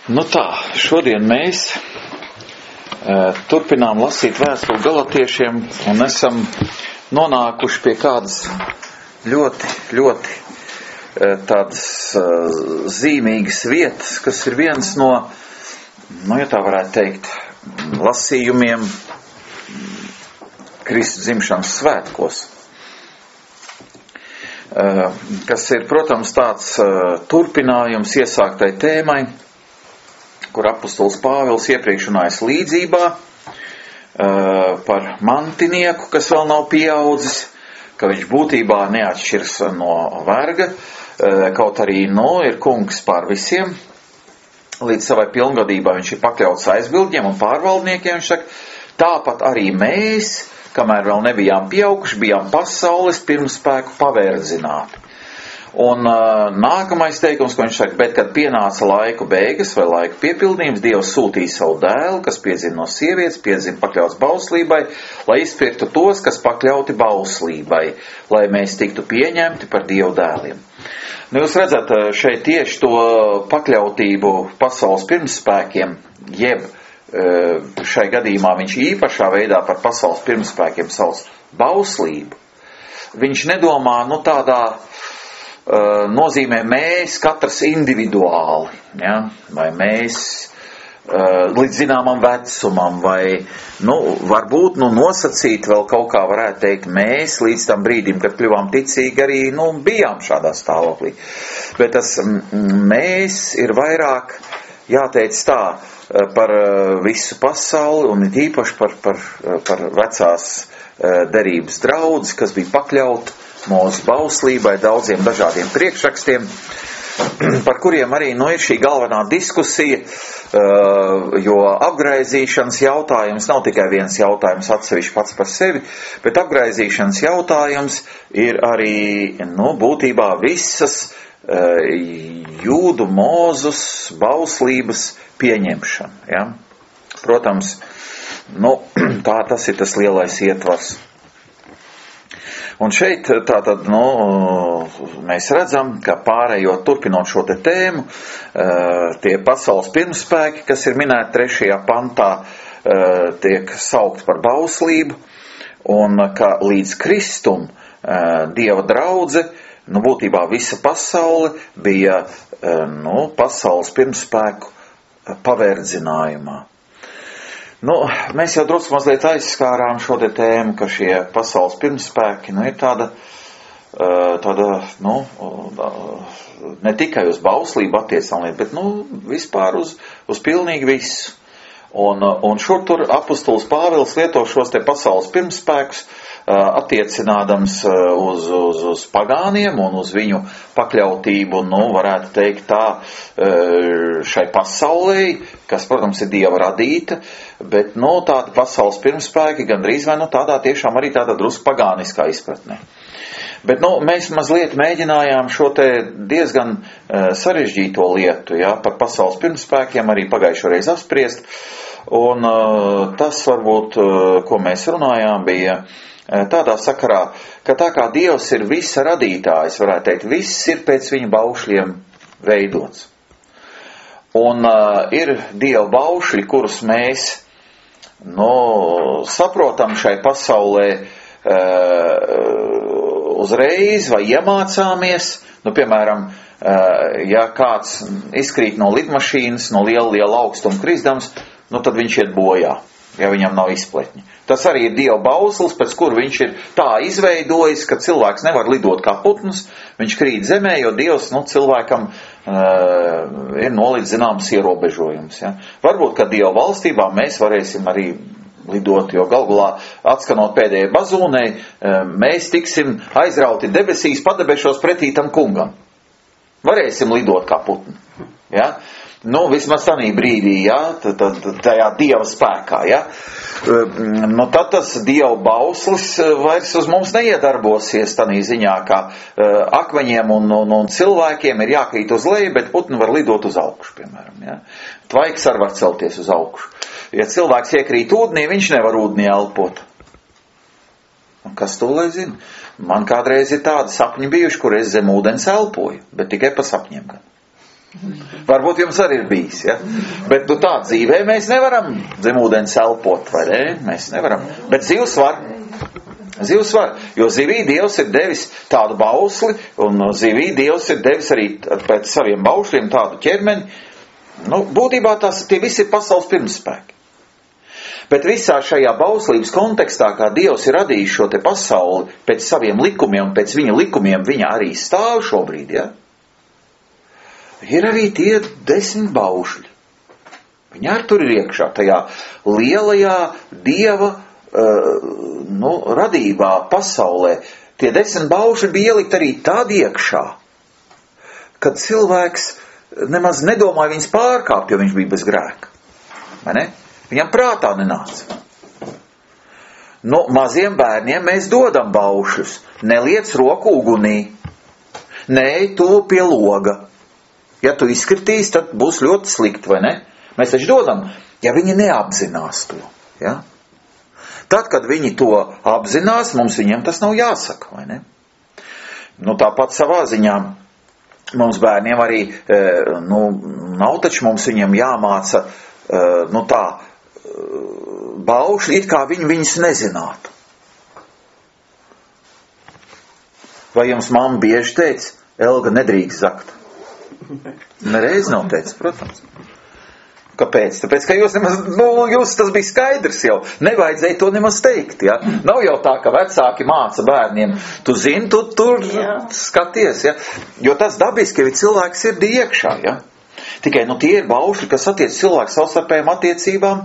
Nu tā, šodien mēs turpinām lasīt vēstuli Galatiešiem un esam nonākuši pie kādas ļoti tādas zīmīgas vietas, kas ir viens no, ja tā varētu teikt, lasījumiem Kristus dzimšanas svētkos. Kas ir, protams, tāds turpinājums iesāktai tēmai, kur apostols Pāvils iepriekš runājis līdzībā par mantinieku, kas vēl nav pieaudzis, ka viņš būtībā neatšķirs no verga, kaut arī ir kungs pār visiem. Līdz savai pilngadībai viņš ir pakļauts aizbildņiem un pārvaldniekiem. Viņš saka, tāpat arī mēs, kamēr vēl nebijām pieauguši, bijām pasaules pirmspēku pavērdzināti. Un nākamais teikums, ko viņš saka, bet kad pienāca laiku beigas vai laiku piepildījums, Dievs sūtīja savu dēlu, kas piedzima no sievietes, piedzima pakļauts bauslībai, lai izpirktu tos, kas pakļauti bauslībai, lai mēs tiktu pieņemti par Dievu dēliem. Jūs redzat šeit tieši to pakļautību pasaules pirmspēkiem, jeb šai gadījumā viņš īpašā veidā par pasaules pirmspēkiem sauc bauslību. Viņš nedomā, tādā nozīmē mēs katrs individuāli, ja? Vai mēs līdz zināmam vecumam, vai, varbūt, nosacīt vēl kaut kā varētu teikt, mēs līdz tam brīdim, kad kļuvām ticīgi arī, bijām šādā stāvoklī. Bet tas mēs ir vairāk, jāteic tā, par visu pasauli un it īpaši par vecās derības draudzi, kas bija pakļauta mūsu bauslībai, daudziem dažādiem priekšrakstiem, par kuriem arī ir šī galvenā diskusija, jo apgraizīšanas jautājums nav tikai viens jautājums atsevišķi pats par sevi, bet apgraizīšanas jautājums ir arī, būtībā visas jūdu mūzus bauslības pieņemšana. Ja? Protams, tā tas ir tas lielais ietvars. Un šeit tātad, mēs redzam, ka pārējot, turpinot šo te tēmu, tie pasaules pirmspēki, kas ir minēti 3. pantā, tiek saukt par bauslību, un ka līdz Kristum Dieva draudze, būtībā visa pasaule bija, pasaules pirmspēku paverdzinājumā. Mēs jau drusku mazliet aizskārām šo te tēmu, ka šie pasaules pirmspēki, ir tāda, ne tikai uz bauslību attiecām lieta, bet, vispār uz pilnīgi visu. Un šur tur apostols Pāvils lieto šos te pasaules pirmspēkus, attiecinādams uz pagāniem un uz viņu pakļautību, varētu teikt tā, šai pasaulē, kas, protams, ir Dieva radīta, bet, tādi pasaules pirmspēki gandrīz vai, tādā tiešām arī tāda drusku pagāniskā izpratnē. Bet, mēs mazliet mēģinājām šo te diezgan sarežģīto lietu, par pasaules pirmspēkiem arī pagājušo reizi apspriest, un tas varbūt, ko mēs runājām, bija tādā sakarā, ka tā kā Dievs ir visa radītājs, varētu teikt, viss ir pēc viņa baušļiem veidots. Un ir Dieva baušļi, kurus mēs, saprotam šai pasaulē uzreiz vai iemācāmies, piemēram, ja kāds izkrīt no lidmašīnas, no liela augstuma kristams, tad viņš iet bojā, ja viņam nav izpletņi. Tas arī ir Dieva bauslis, pēc kur viņš ir tā izveidojis, ka cilvēks nevar lidot kā putns, viņš krīt zemē, jo Dievs, cilvēkam ir nolīdz zināms ierobežojums. Ja? Varbūt, ka Dieva valstībā mēs varēsim arī lidot, jo galgulā atskanot pēdējai bazūnei, mēs tiksim aizrauti debesīs, padebešos pretī tam kungam. Varēsim lidot kā putni. Ja? Vismaz tādā brīdī, tajā Dieva spēkā, tad tas Dieva bauslis vairs uz mums neiedarbosies tādā ziņā, ka akmeņiem un cilvēkiem ir jākrīt uz leju, bet putni var lidot uz augšu, piemēram, Tvaiks arī var celties uz augšu. Ja cilvēks iekrīt ūdenī, viņš nevar ūdenī elpot. Un kas to lai zina? Man kādreiz ir tādi sapņi bijuši, kur es zem ūdens elpoju, bet tikai pa sapņiem gan. Varbūt jums arī ir bijis, ja? Bet tā dzīvē mēs nevaram zem ūdens elpot, vai ne? Mēs nevaram. Bet zivs var. Zivs var, jo zivī Dievs ir devis tādu bausli, un zivī Dievs ir devis arī pēc saviem baušļiem tādu ķermeni. Būtībā tie visi ir pasaules pirmspēki. Bet visā šajā bauslības kontekstā, kā Dievs ir radījis šo te pasauli pēc saviem likumiem, un pēc viņa likumiem viņa arī stāv šobrīd, ja? Ir arī tie 10 baušļi. Viņi arī tur ir iekšā, tajā lielajā Dieva radībā pasaulē. Tie 10 baušļi bija ielikt arī tad iekšā, kad cilvēks nemaz nedomāja viņus pārkāpt, jo viņš bija bez grēka. Vai ne? Viņam prātā nenāca. Maziem bērniem mēs dodam baušļus. Neliec roku ugunī. Neej tu pie loga. Ja tu izkritīs, tad būs ļoti slikti, vai ne? Mēs taču dodam, ja viņi neapzinās to. Ja? Tad, kad viņi to apzinās, mums viņiem tas nav jāsaka, vai ne? Tāpat savā ziņā mums bērniem arī, nav taču mums viņiem jāmāca, baušļi, it kā viņi viņus nezinātu. Vai jums mamma bieži teica, Elga, nedrīkst zakt? Nereiz nav teicis, protams. Kāpēc? Tāpēc, ka jūs nemaz, jūs tas bija skaidrs jau. Nevajadzēja to nemaz teikt, ja? Nav jau tā, ka vecāki māca bērniem. Tu zini, tu tur skaties, ja? Jo tas dabiski ir cilvēks sirdī iekšā, ja? Tikai, tie ir baušļi, kas attiec cilvēku savstarpējām attiecībām,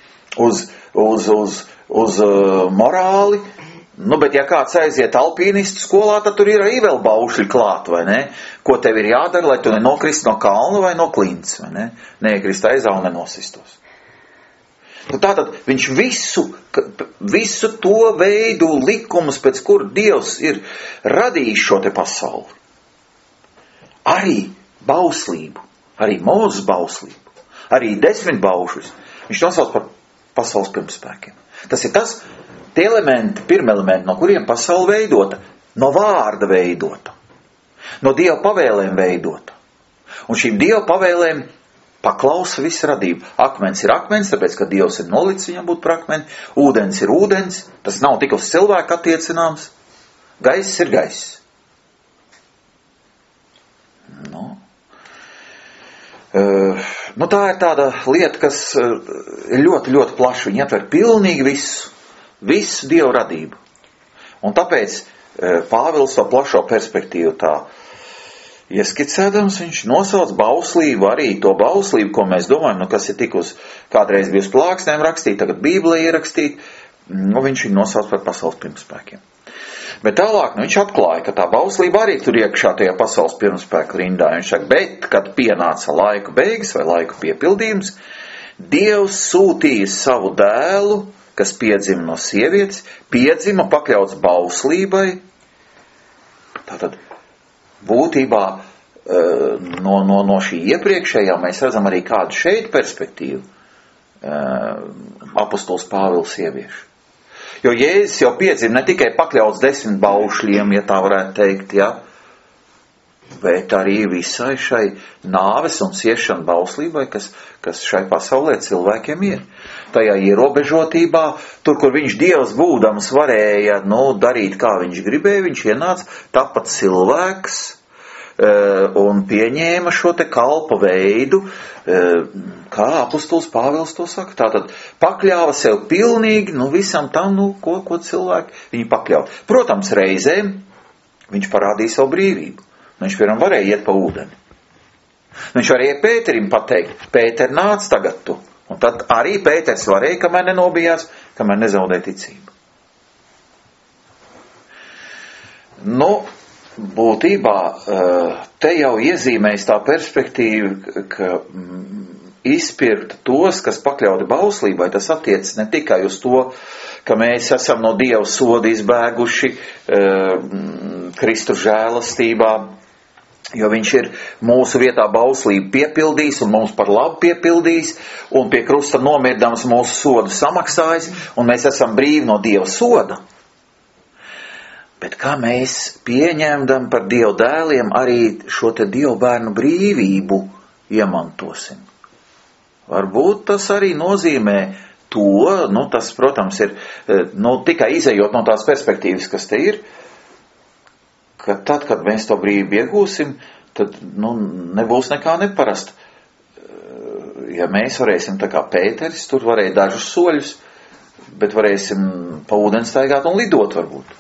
uz morāli. Bet ja kāds aiziet alpīnistu skolā, tad tur ir arī vēl baušļi klāt, vai ne? Ko tev ir jādara, lai tu nenokrist no kalna vai no klints, vai ne? Neiekrist aizā un nenosistos. Tātad viņš visu to veidu likumus, pēc kuru Dievs ir radījis šo te pasauli. Arī bauslību, arī Mūzes bauslību, arī 10 baušļus. Viņš nosauc par pasaules pirmspēkiem. Tas ir tie elementi, pirmelementi, no kuriem pasaule veidota, no vārda veidota, no Dieva pavēlēm veidota. Un šīm Dieva pavēlēm paklausa visa radība. Akmens ir akmens, tāpēc, ka Dievs ir nolicis viņam būt par akmeni. Ūdens ir ūdens, tas nav tik uz cilvēku attiecināms. Gaiss ir gaiss. Tā ir tāda lieta, kas ir ļoti, ļoti plaša. Viņa ietver pilnīgi visu Dievu radību. Un tāpēc Pāvils to plašo perspektīvu tā ieskicēdams, viņš nosauc bauslību, arī to bauslību, ko mēs domājam, kas ir tikus kādreiz bija uz plāksnēm rakstīt, tagad Bībelē ierakstīt, viņš viņu nosauc par pasaules pirmspēkiem. Bet tālāk viņš atklāja, ka tā bauslība arī tur iekšā tajā pasaules pirmspēku rindā. Viņš saka, bet, kad pienāca laika beigas vai laika piepildījums, Dievs sūtīja savu dēlu, kas piedzima no sievietes, piedzima pakļauts bauslībai. Tātad būtībā no šī iepriekšējā mēs redzam arī kādu šeit perspektīvu apostols Pāvils ievieš. Jo Jēzus jau piedzima ne tikai pakļauts 10 baušļiem, ja tā varētu teikt, ja, bet arī visai šai nāves un ciešana bauslībai, kas šai pasaulē cilvēkiem ir. Tajā ierobežotībā, tur, kur viņš Dievs būdams varēja darīt, kā viņš gribēja, viņš ienāca tāpat cilvēks un pieņēma šo te kalpa veidu, kā apostols Pāvils to saka. Tātad pakļāva sev pilnīgi visam tam, ko cilvēki viņi pakļauj. Protams, reizēm viņš parādīja savu brīvību. Viņš piemēram varēja iet pa ūdeni. Viņš varēja Pēterim pateikt, Pēter, nāc tagad tu. Un tad arī Pēters varēja, kamēr nenobijās, kamēr nezaudēja ticību. Būtībā te jau iezīmējas tā perspektīva, ka izpirkt tos, kas pakļauti bauslībai, tas attiecas ne tikai uz to, ka mēs esam no Dieva soda izbēguši Kristus žēlastībā, jo viņš ir mūsu vietā bauslību piepildījis un mums par labu piepildījis un pie krusta nomirdams mūsu sodu samaksājis un mēs esam brīvi no Dieva soda. Bet kā mēs pieņemdam par Dieva dēliem arī šo te Dieva bērnu brīvību iemantosim. Varbūt tas arī nozīmē to, tas, protams, ir, tikai izejot no tās perspektīvas, kas te ir, ka tad, kad mēs to brīvību iegūsim, tad, nebūs nekā neparasta. Ja mēs varēsim tā kā Pēteris, tur varēja dažus soļus, bet varēsim pa ūdeni staigāt un lidot varbūt.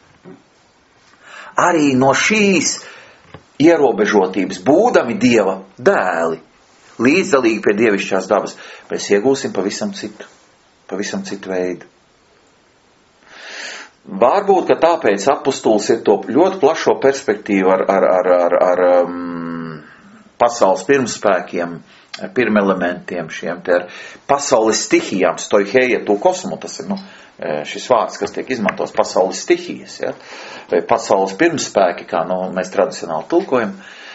Arī no šīs ierobežotības, būdami Dieva dēli, līdzdalīgi pie dievišķās dabas, mēs iegūsim pavisam citu veidu. Varbūt, ka tāpēc apustulis ir to ļoti plašo perspektīvu ar pasaules pirmspēkiem, pirmelementiem, šiem te ar pasaules stihijām, stoiheia tu kosmu, tas ir, šis vārds, kas tiek izmantos pasaules stihijas, ja? Vai pasaules pirmspēki, kā, mēs tradicionāli tulkojam.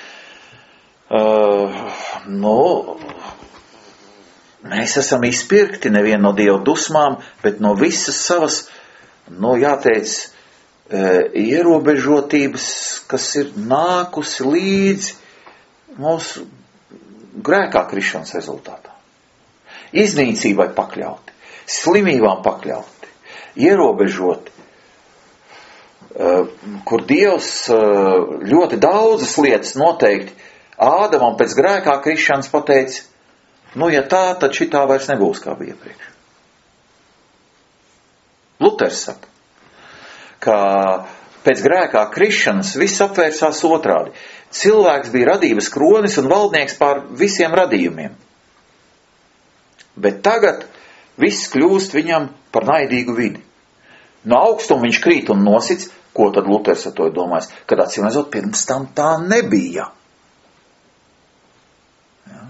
Mēs esam izpirkti nevien no Dieva dusmām, bet no visas savas, jāteic, ierobežotības, kas ir nākusi līdzi mūsu grēkā krišanas rezultātā. Iznīcībai pakļauti, slimībām pakļauti, ierobežoti, kur Dievs ļoti daudzas lietas noteikti Ādamam pēc grēkā krišanas pateica, ja tā, tad šitā vairs nebūs kā bija iepriekš. Luters saka, ka pēc grēkā krišanas viss apvērsās otrādi. Cilvēks bija radības kronis un valdnieks pār visiem radījumiem. Bet tagad viss kļūst viņam par naidīgu vidi. No augstuma viņš krīt un nosits, ko tad Luters ar to ir domājis, kad atsimēzot pirms tam tā nebija. Ja.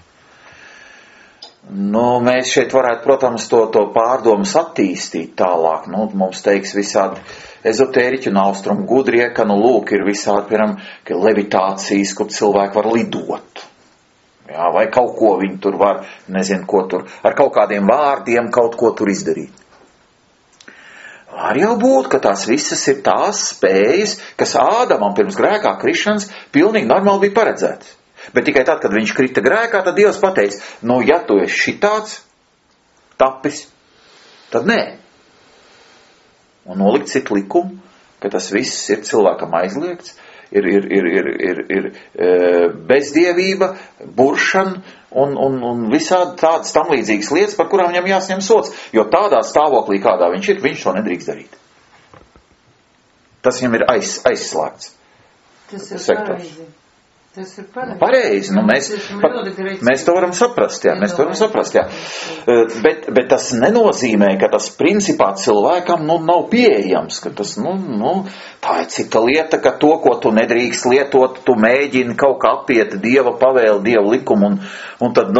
Mēs šeit varētu, protams, to pārdomas attīstīt tālāk. Mums teiks visādi ezotēriķi un austrumu gudrie, ka lūk ir visādi, piemēram, levitācijas, kur cilvēki var lidot. Jā, vai kaut ko viņi tur var, nezinu, ko tur, ar kaut kādiem vārdiem kaut ko tur izdarīt. Var jau būt, ka tās visas ir tās spējas, kas Ādamam pirms grēkā krišanas pilnīgi normāli bija paredzētas. Bet tikai tad, kad viņš krita grēkā, tad Dievs pateica, ja tu esi šitāds tapis, tad nē. Un nolikt citu likumu, ka tas viss ir cilvēkam aizliegts, ir bezdievība, buršana un visādi tādas tam līdzīgas lietas, par kurām viņam jāsņem sods, jo tādā stāvoklī, kādā viņš ir, viņš to nedrīkst darīt. Tas viņam ir aizslēgts. Tas ir sektors. Tas ir pareizi. Pareizi, mēs to varam saprast, jā, Bet tas nenozīmē, ka tas principā cilvēkam, nav pieejams, ka tas, tā ir cita lieta, ka to, ko tu nedrīkst lietot, tu mēģini kaut kā apiet Dieva pavēli, Dieva likumu, un tad,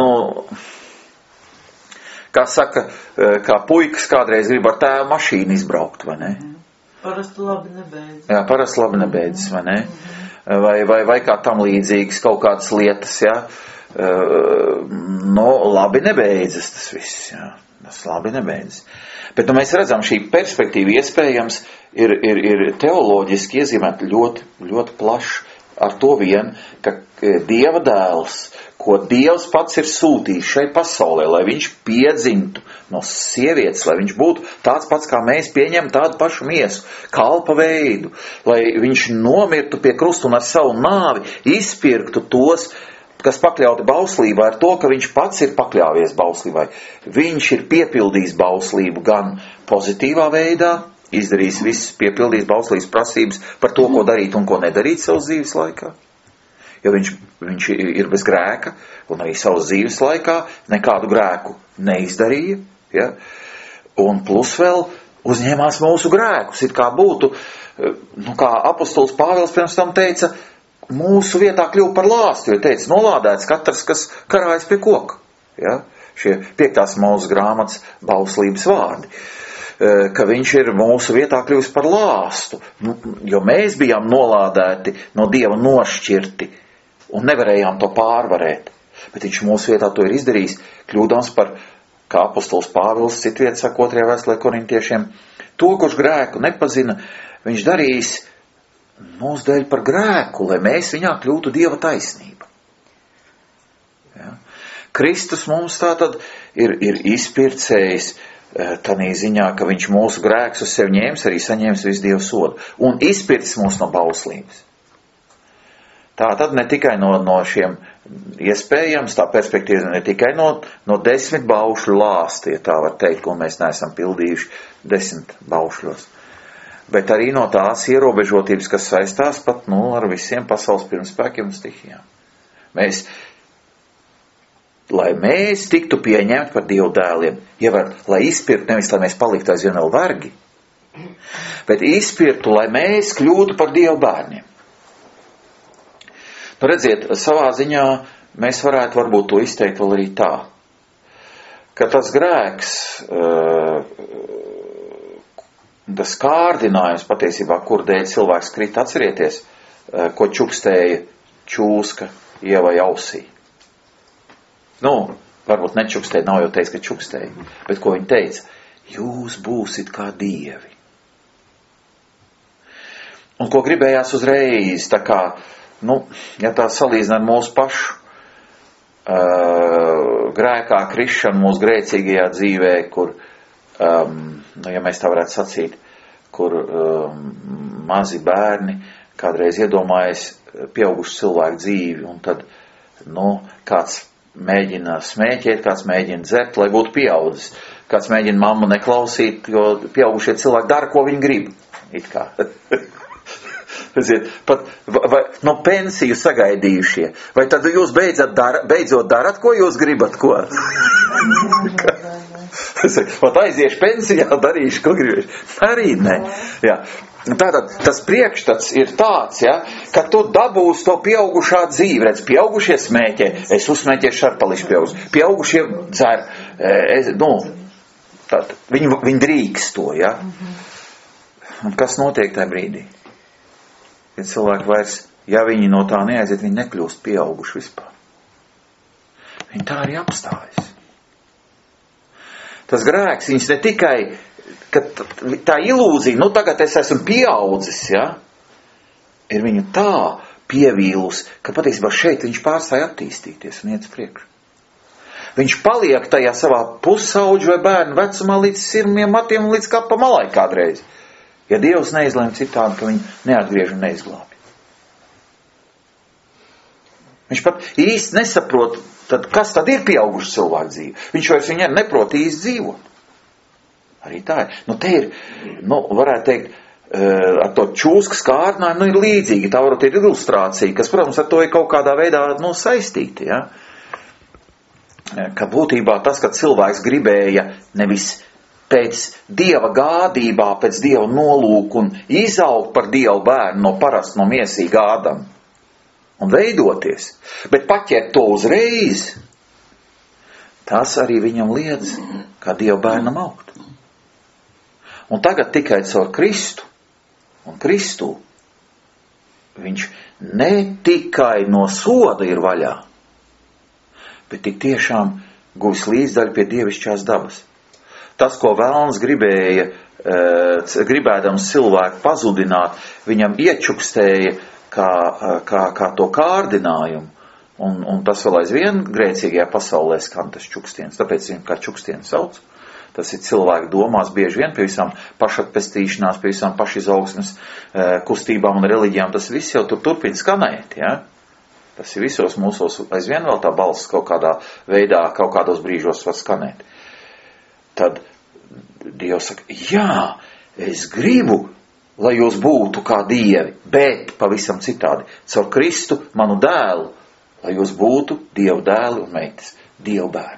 kā saka, kā puikas kādreiz grib ar tēvu mašīnu izbraukt, vai ne? Parasti labi nebeidz. Jā, parasti labi nebeidz, vai ne? Vai kā tam līdzīgas kaut kādas lietas, jā. Labi nebeidzas tas viss, jā. Tas labi nebeidzas. Bet, mēs redzam, šī perspektīva iespējams ir teoloģiski iezīmēta ļoti, ļoti plaši ar to vien, ka Dieva dēls, ko Dievs pats ir sūtījis šai pasaulē, lai viņš piedzimtu no sievietes, lai viņš būtu tāds pats, kā mēs pieņem tādu pašu miesu, kalpa veidu, lai viņš nomirtu pie krusta un ar savu nāvi izpirktu tos, kas pakļauti bauslībā ar to, ka viņš pats ir pakļāvies bauslībai. Viņš ir piepildījis bauslību gan pozitīvā veidā, izdarījis viss, piepildījis bauslības prasības par to, ko darīt un ko nedarīt savas dzīves laikā. Jo viņš ir bez grēka, un arī savas dzīves laikā nekādu grēku neizdarīja, ja? Un plus vēl uzņēmās mūsu grēkus, it kā būtu, kā apostols Pāvils pirms tam teica, mūsu vietā kļuva par lāstu, jo teica, nolādēts katrs, kas karājas pie koka, ja? Šie 5. Mūzes grāmatas bauslības vārdi. Ka viņš ir mūsu vietā kļuvis par lāstu, jo mēs bijām nolādēti no Dieva nošķirti un nevarējām to pārvarēt. Bet viņš mūsu vietā to ir izdarījis, kļūdams par, kā apostols Pāvils citviet saka 2. vēstulē korintiešiem, to, kurš grēku nepazina, viņš darīs mūsu dēļ par grēku, lai mēs viņā kļūtu Dieva taisnība. Kristus mums tātad ir izpircējis tādā ziņā, ka viņš mūsu grēkus uz sevi ņēmis, arī saņēmis visu Dievu sodu. Un izpircis mūs no bauslības. Tātad ne tikai no šiem iespējams, tā perspektīva ne tikai no 10 baušļu lāsti, ja tā var teikt, ko mēs neesam pildījuši 10 baušļos. Bet arī no tās ierobežotības, kas saistās pat ar visiem pasaules pirmspēkiem un stihijām. Lai mēs tiktu pieņemti par Dievu dēliem, lai izpirktu, nevis lai mēs paliktu aizvien vēl vergi, bet izpirktu, lai mēs kļūtu par Dievu bērniem. Nu, redziet, savā ziņā mēs varētu varbūt to izteikt vēl arī tā, ka tas grēks, tas kārdinājums patiesībā, kur dēļ cilvēks krita, atcerieties, ko čukstēja čūska Ievai ausī. Varbūt nečukstēja, nav jau teicis, ka čukstēja, bet ko viņa teica? Jūs būsit kā dievi. Un ko gribējās uzreiz, tā kā, ja tā salīdzina ar mūsu pašu grēkā krišanu mūsu grēcīgajā dzīvē, kur, ja mēs tā varētu sacīt, kur mazi bērni kādreiz iedomājas pieaugušu cilvēku dzīvi, un tad, kāds mēģina smēķēt, kāds mēģina dzert, lai būtu pieaudzis. Kāds mēģina mammu neklausīt, jo pieaugušie cilvēki dara, ko viņi grib. It kā. Pat no pensiju sagaidījušie. Vai tad jūs beidzot darat, ko jūs gribat, ko? Pat aiziešu pensijā, darīšu, ko gribēšu. Arī ne. Jā. Tātad tas priekšstats ir tāds, ka tu dabūsi to pieaugušā dzīvi. Redz, pieaugušie smēķē, es uzsmēķēšu šarpališu pieauguši. Pieaugušie dzer, viņi drīkst to, Un kas notiek tajā brīdī? Ja cilvēki vairs, ja viņi no tā neaiziet, viņi nekļūst pieauguši vispār. Viņi tā arī apstājas. Tas grēks, viņš ne tikai ka tā ilūzija, tagad es esmu pieaudzis, ir viņu tā pievīlus, ka patiesībā šeit viņš pārstāja attīstīties un iet priekšu. Viņš paliek tajā savā pusauģu vai bērnu vecumā līdz sirmiem matiem un līdz kapa malai kādreiz. Ja Dievs neizlēma citādi, ka viņu neatgriež un neizglābj. Viņš pat īsti nesaprot, kas tad ir pieauguši cilvēku dzīve. Viņš vairs viņai neprot īsti dzīvot. Arī tā ir. Te ir, varētu teikt, ar to čūskas kārdinājumu, ir līdzīgi. Tā varbūt ir ilustrācija, kas, protams, ar to ir kaut kādā veidā, saistīti, Ka būtībā tas, ka cilvēks gribēja nevis pēc Dieva gādībā, pēc Dieva nolūku un izaugt par Dievu bērnu no parasta, no miesīga Ādama un veidoties, bet paķert to uzreiz, tas arī viņam liedz, kā Dieva bērnam augt. Un tagad tikai caur Kristu un Kristu viņš ne tikai no soda ir vaļā, bet tik tiešām guvis līdzdaļu pie dievišķās dabas. Tas, ko velns gribēja, gribēdams cilvēku pazudināt, viņam iečukstēja kā to kārdinājumu. Un tas vēl aizvien grēcīgajā pasaulē skan tas čukstiens. Tāpēc viņam kā čukstiens sauc. Tas ir cilvēku domās bieži vien pie visām pašatpestīšanās, pie visām pašizaugsmes kustībām un reliģijām. Tas viss jau turpina skanēt, Tas ir visos mūsos aizvien vēl tā balss kaut kādā veidā, kaut kādos brīžos var skanēt. Tad Dievs saka, es gribu, lai jūs būtu kā dievi, bet pavisam citādi. Caur Kristu, manu dēlu, lai jūs būtu Dievu dēli un meitas, Dievu bērni.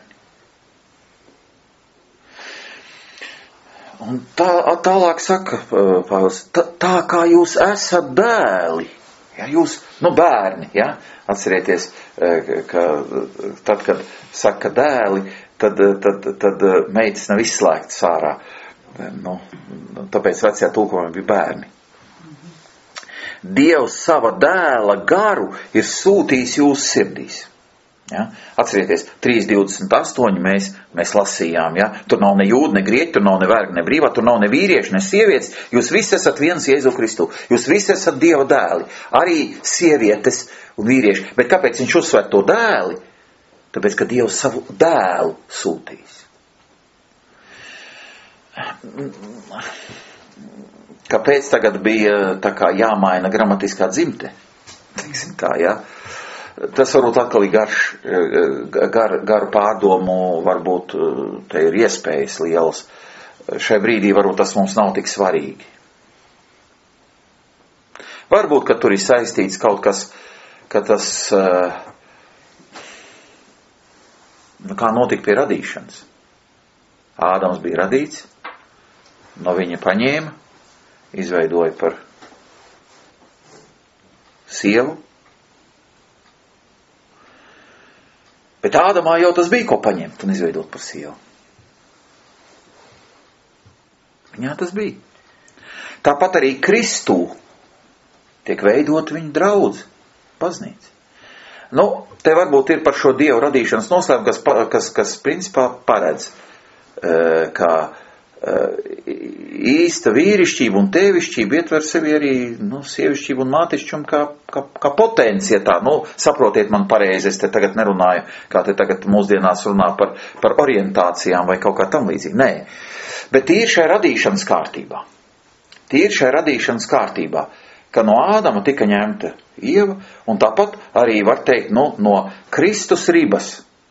Un tālāk saka Pāvils, tā kā jūs esat dēli, jūs, bērni, atcerieties, ka tad, kad saka dēli, tad meitas nav izslēgtas ārā. Tāpēc vecajā tulkojumā bija bērni. Dievs sava dēla garu ir sūtījis jūsu sirdīs. Atcerieties, 3.28 mēs lasījām, tur nav ne jūda, ne grieķa, tur nav ne verga, ne brīvā, tur nav ne vīrieši, ne sievietes, jūs visi esat viens Jēzu Kristu, jūs visi esat Dieva dēli, arī sievietes un vīrieši, bet kāpēc viņš uzsver to dēli? Tāpēc, ka Dievs savu dēlu sūtīs. Kāpēc tagad bija tā kā jāmaina gramatiskā dzimte? Teiksim tā, jā. Tas varbūt atkal ir garu pārdomu, varbūt te ir iespējas lielas. Šai brīdī varbūt tas mums nav tik svarīgi. Varbūt, ka tur ir saistīts kaut kas, ka tas, kā notika pie radīšanas. Ādams bija radīts, no viņa paņēma, izveidoja par sievu. Bet Ādamā jau tas bija, ko paņemt un izveidot par sievu. Viņā tas bija. Tāpat arī Kristū tiek veidot viņa draudze, baznīca. Nu, te varbūt ir par šo Dievu radīšanas noslēpumu, kas principā paredz, ka īsta vīrišķība un tēvišķība ietver sevi arī, sievišķību un mātišķumu kā potencija tā. Saprotiet man pareizi, es te tagad nerunāju, kā te tagad mūsdienās runā par orientācijām vai kaut kā tam līdzīgi. Nē. Bet tīri šai radīšanas kārtībā, ka no Ādama tika ņemta Ieva, un tāpat arī var teikt, no Kristus ribas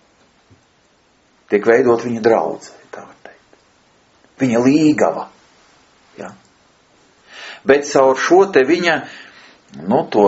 tiek veidot viņa draudze, tā var teikt. Viņa līgava. Ja? Bet caur šo te viņa, to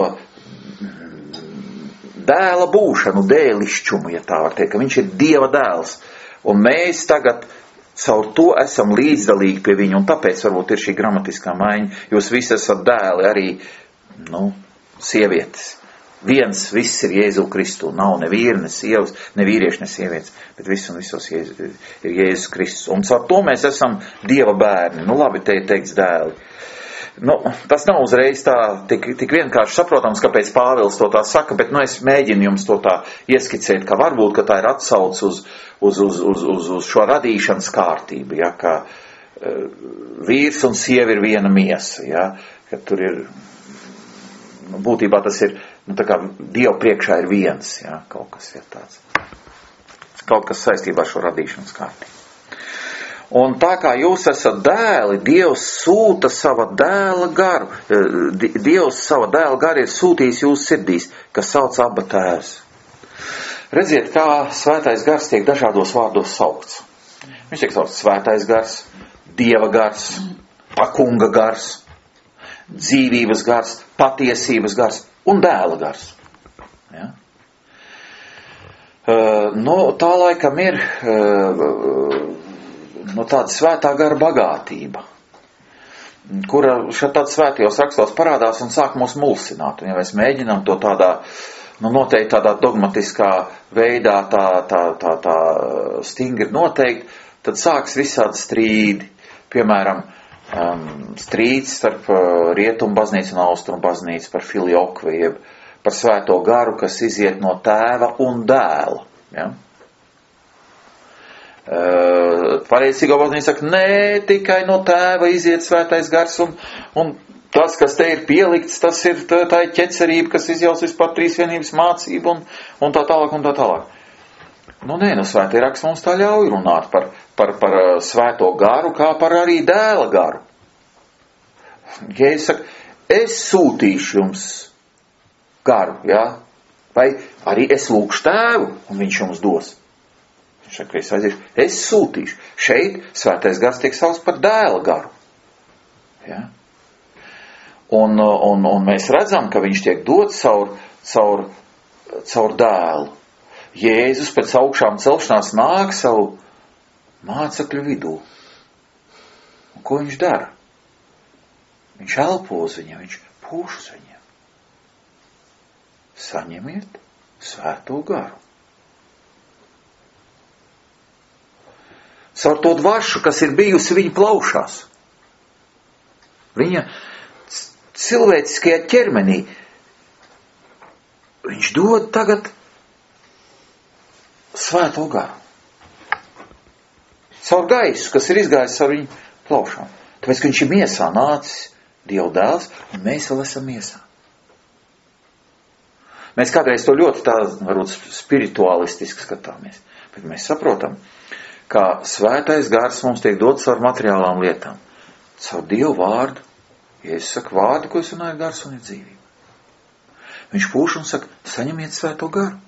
dēla būšanu, dēlišķumu, ja tā var teikt, ka viņš ir Dieva dēls, un mēs tagad caur to esam līdzdalīgi pie viņa, un tāpēc varbūt ir šī gramatiskā maiņa. Jūs visi esat dēli arī, sievietes. Viss ir Jēzu Kristu. Nav ne vīri, ne sievas, ne vīrieši, ne sievietes, bet viss un visos ir Jēzus Kristus. Un caur to mēs esam Dieva bērni. Labi, te ir teikts dēli. Tas nav uzreiz tā tik vienkārši saprotams, kāpēc Pāvils to tā saka, bet es mēģinu jums to tā ieskicēt, ka varbūt, ka tā ir atsauc uz šo radīšanas kārtību, ja, ka vīrs un sieva ir viena miesa, ja, ka tur ir, būtībā tas ir, tā kā Dievu priekšā ir viens, ja, kaut kas ir tāds, kaut kas saistībā ar šo radīšanas kārtību. Un tā kā jūs esat dēli, Dievs sūta sava dēla garu. Dievs sava dēla garu ir sūtījis jūsu sirdīs, kas sauc Abba Tēvs. Redziet, kā svētais gars tiek dažādos vārdos saukts. Viņš tiek saukts svētais gars, Dieva gars, pakunga gars, dzīvības gars, patiesības gars un dēla gars. Ja? Tā laikam ir tāda svētā gara bagātība, kura šeit tāds svētajos rakstos parādās un sāk mūs mulsināt. Un ja mēs mēģinām to tādā, noteikti tādā dogmatiskā veidā tā stingri noteikt, tad sāks visādi strīdi. Piemēram, strīds starp rietumu baznīcu un austrumu baznīcu par filiokvi, jeb par svēto garu, kas iziet no tēva un dēla. Ja? Pareizīgo baznīca saka, nē, tikai no tēva iziet svētais gars, un tas, kas te ir pielikts, tas ir tā ķecerība, kas izjauc vispār trīsvienības mācību, un tā tālāk, un tā tālāk. Svētie raksti mums tā ļauj runāt par svēto garu, kā par arī dēla garu. Jēzus saka, es sūtīšu jums garu, ja? Vai arī es lūkšu tēvu, un viņš jums dos. Viņš saka, es sūtīšu. Šeit svētais gars tiek saukts par dēla garu. Ja? Un mēs redzam, ka viņš tiek dots caur dēlu. Jēzus pēc augšām celšanās nāk savu mācekļu vidū. Un ko viņš dara? Viņš elpo uz viņiem, viņš pūš uz viņiem. Saņemiet svēto garu. Caur to dvašu, kas ir bijusi viņa plaušās. Viņa cilvēciskajā ķermenī. Viņš dod tagad svēto garu. Caur gaisu, kas ir izgājis caur viņu plaušām. Tāpēc, ka viņš ir miesā nācis Dieva dēls, un mēs vēl esam miesā. Mēs kādreiz to ļoti tā, varbūt, spiritualistiski skatāmies. Bet mēs saprotam, ka svētais gars mums tiek dots ar materiālām lietām. Caur Dievu vārdu. Ja es saku vārdu, ko es runāju, gars un ir dzīvība. Viņš pūš un saka, saņemiet svēto garu.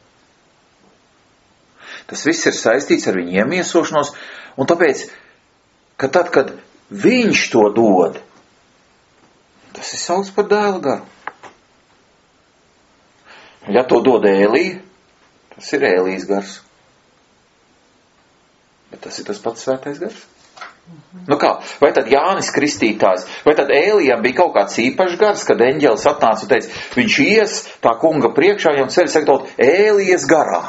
Tas viss ir saistīts ar viņu iemiesošanos, un tāpēc, ka tad, kad viņš to dod, tas ir saukts par dēla garu. Ja to dod Ēlija, tas ir Ēlijas gars. Bet tas ir tas pats svētais gars. Nu kā, vai tad Jānis Kristītājs, vai tad Ēlijam bija kaut kāds īpašs gars, kad eņģelis atnāca un teica, viņš ies tā kunga priekšā, viņam ceļ sakot, Ēlijas garā.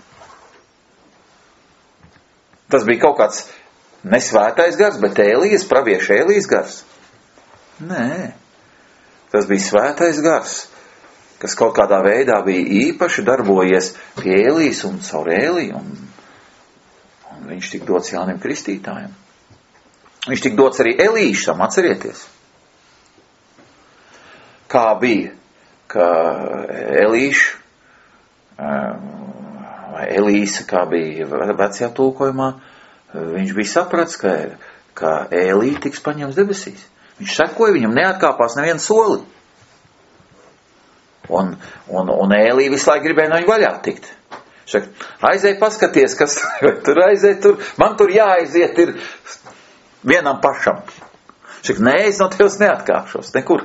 Tas bija kaut kāds nesvētais gars, bet Ēlijas, pravieša Ēlijas gars. Nē, tas bija svētais gars, kas kaut kādā veidā bija īpaši darbojies pie Ēlijas un caur Ēliju, un viņš tika dots Jānim Kristītājam. Viņš tika dots arī Elīšam, atcerieties. Kā bija, ka Elīša, vai Elīsa, kā bija vecajā tulkojumā, viņš bija saprats, ka Ēlija tiks paņemts debesīs. Viņš sekoja viņam, neatkāpās nevienu soli. Un Ēlija visu laiku gribēja no viņa vaļā tikt. Šak, aizēj paskaties, kas tur aizēj tur, man tur jāaiziet ir vienam pašam. Šak, nē, es no tevis neatkāpšos, nekur.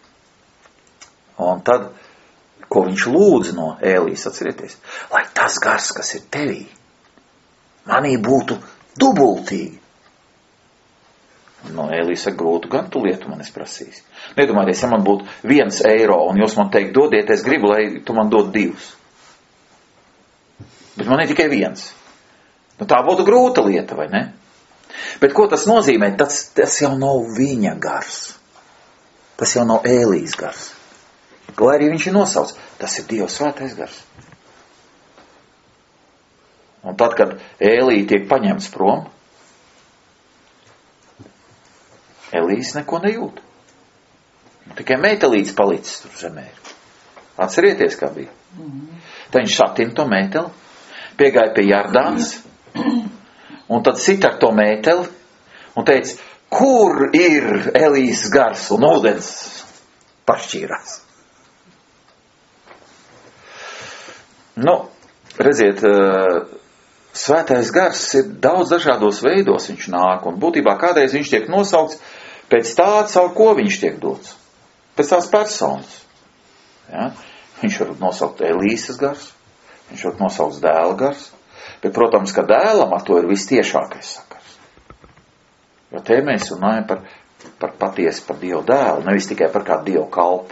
Un tad, ko viņš lūdz no Ēlijas, atcerieties, lai tas gars, kas ir tevī, manī būtu dubultīgi. No Ēlijas saka, grūtu gan tu lietu man es prasīsi. Nedomājieties, ja man būtu 1 eiro, un jūs man teikt, dodiet, es gribu, lai tu man dod 2. Bet man ir tikai 1. Nu, tā būtu grūta lieta, vai ne? Bet ko tas nozīmē? Tas jau nav viņa gars. Tas jau nav Ēlijas gars. Lai arī viņš ir nosauts, tas ir Dieva svētais gars. Un tad, kad Ēlija tiek paņemts prom, Elijas neko nejūt. Tikai meitelīts palicis tur zemē. Atcerieties, kā bija. Tad viņš satina to meiteli, piegāja pie Jardānas, un tad sit ar to meiteli, un teica, kur ir Elijas gars, un ūdens pašķīrās. Nu, redziet, svētais gars ir daudz dažādos veidos viņš nāk, un būtībā kādreiz viņš tiek nosaukts pēc tā, caur ko viņš tiek dots. Pēc tās personas. Ja? Viņš var nosaukt Elīsas gars, viņš var nosaukt dēla gars, bet, protams, ka dēlam ar to ir vistiešākais sakars. Jo te mēs runājam par patiesi par Dievu dēlu, nevis tikai par kādu Dievu kalpu.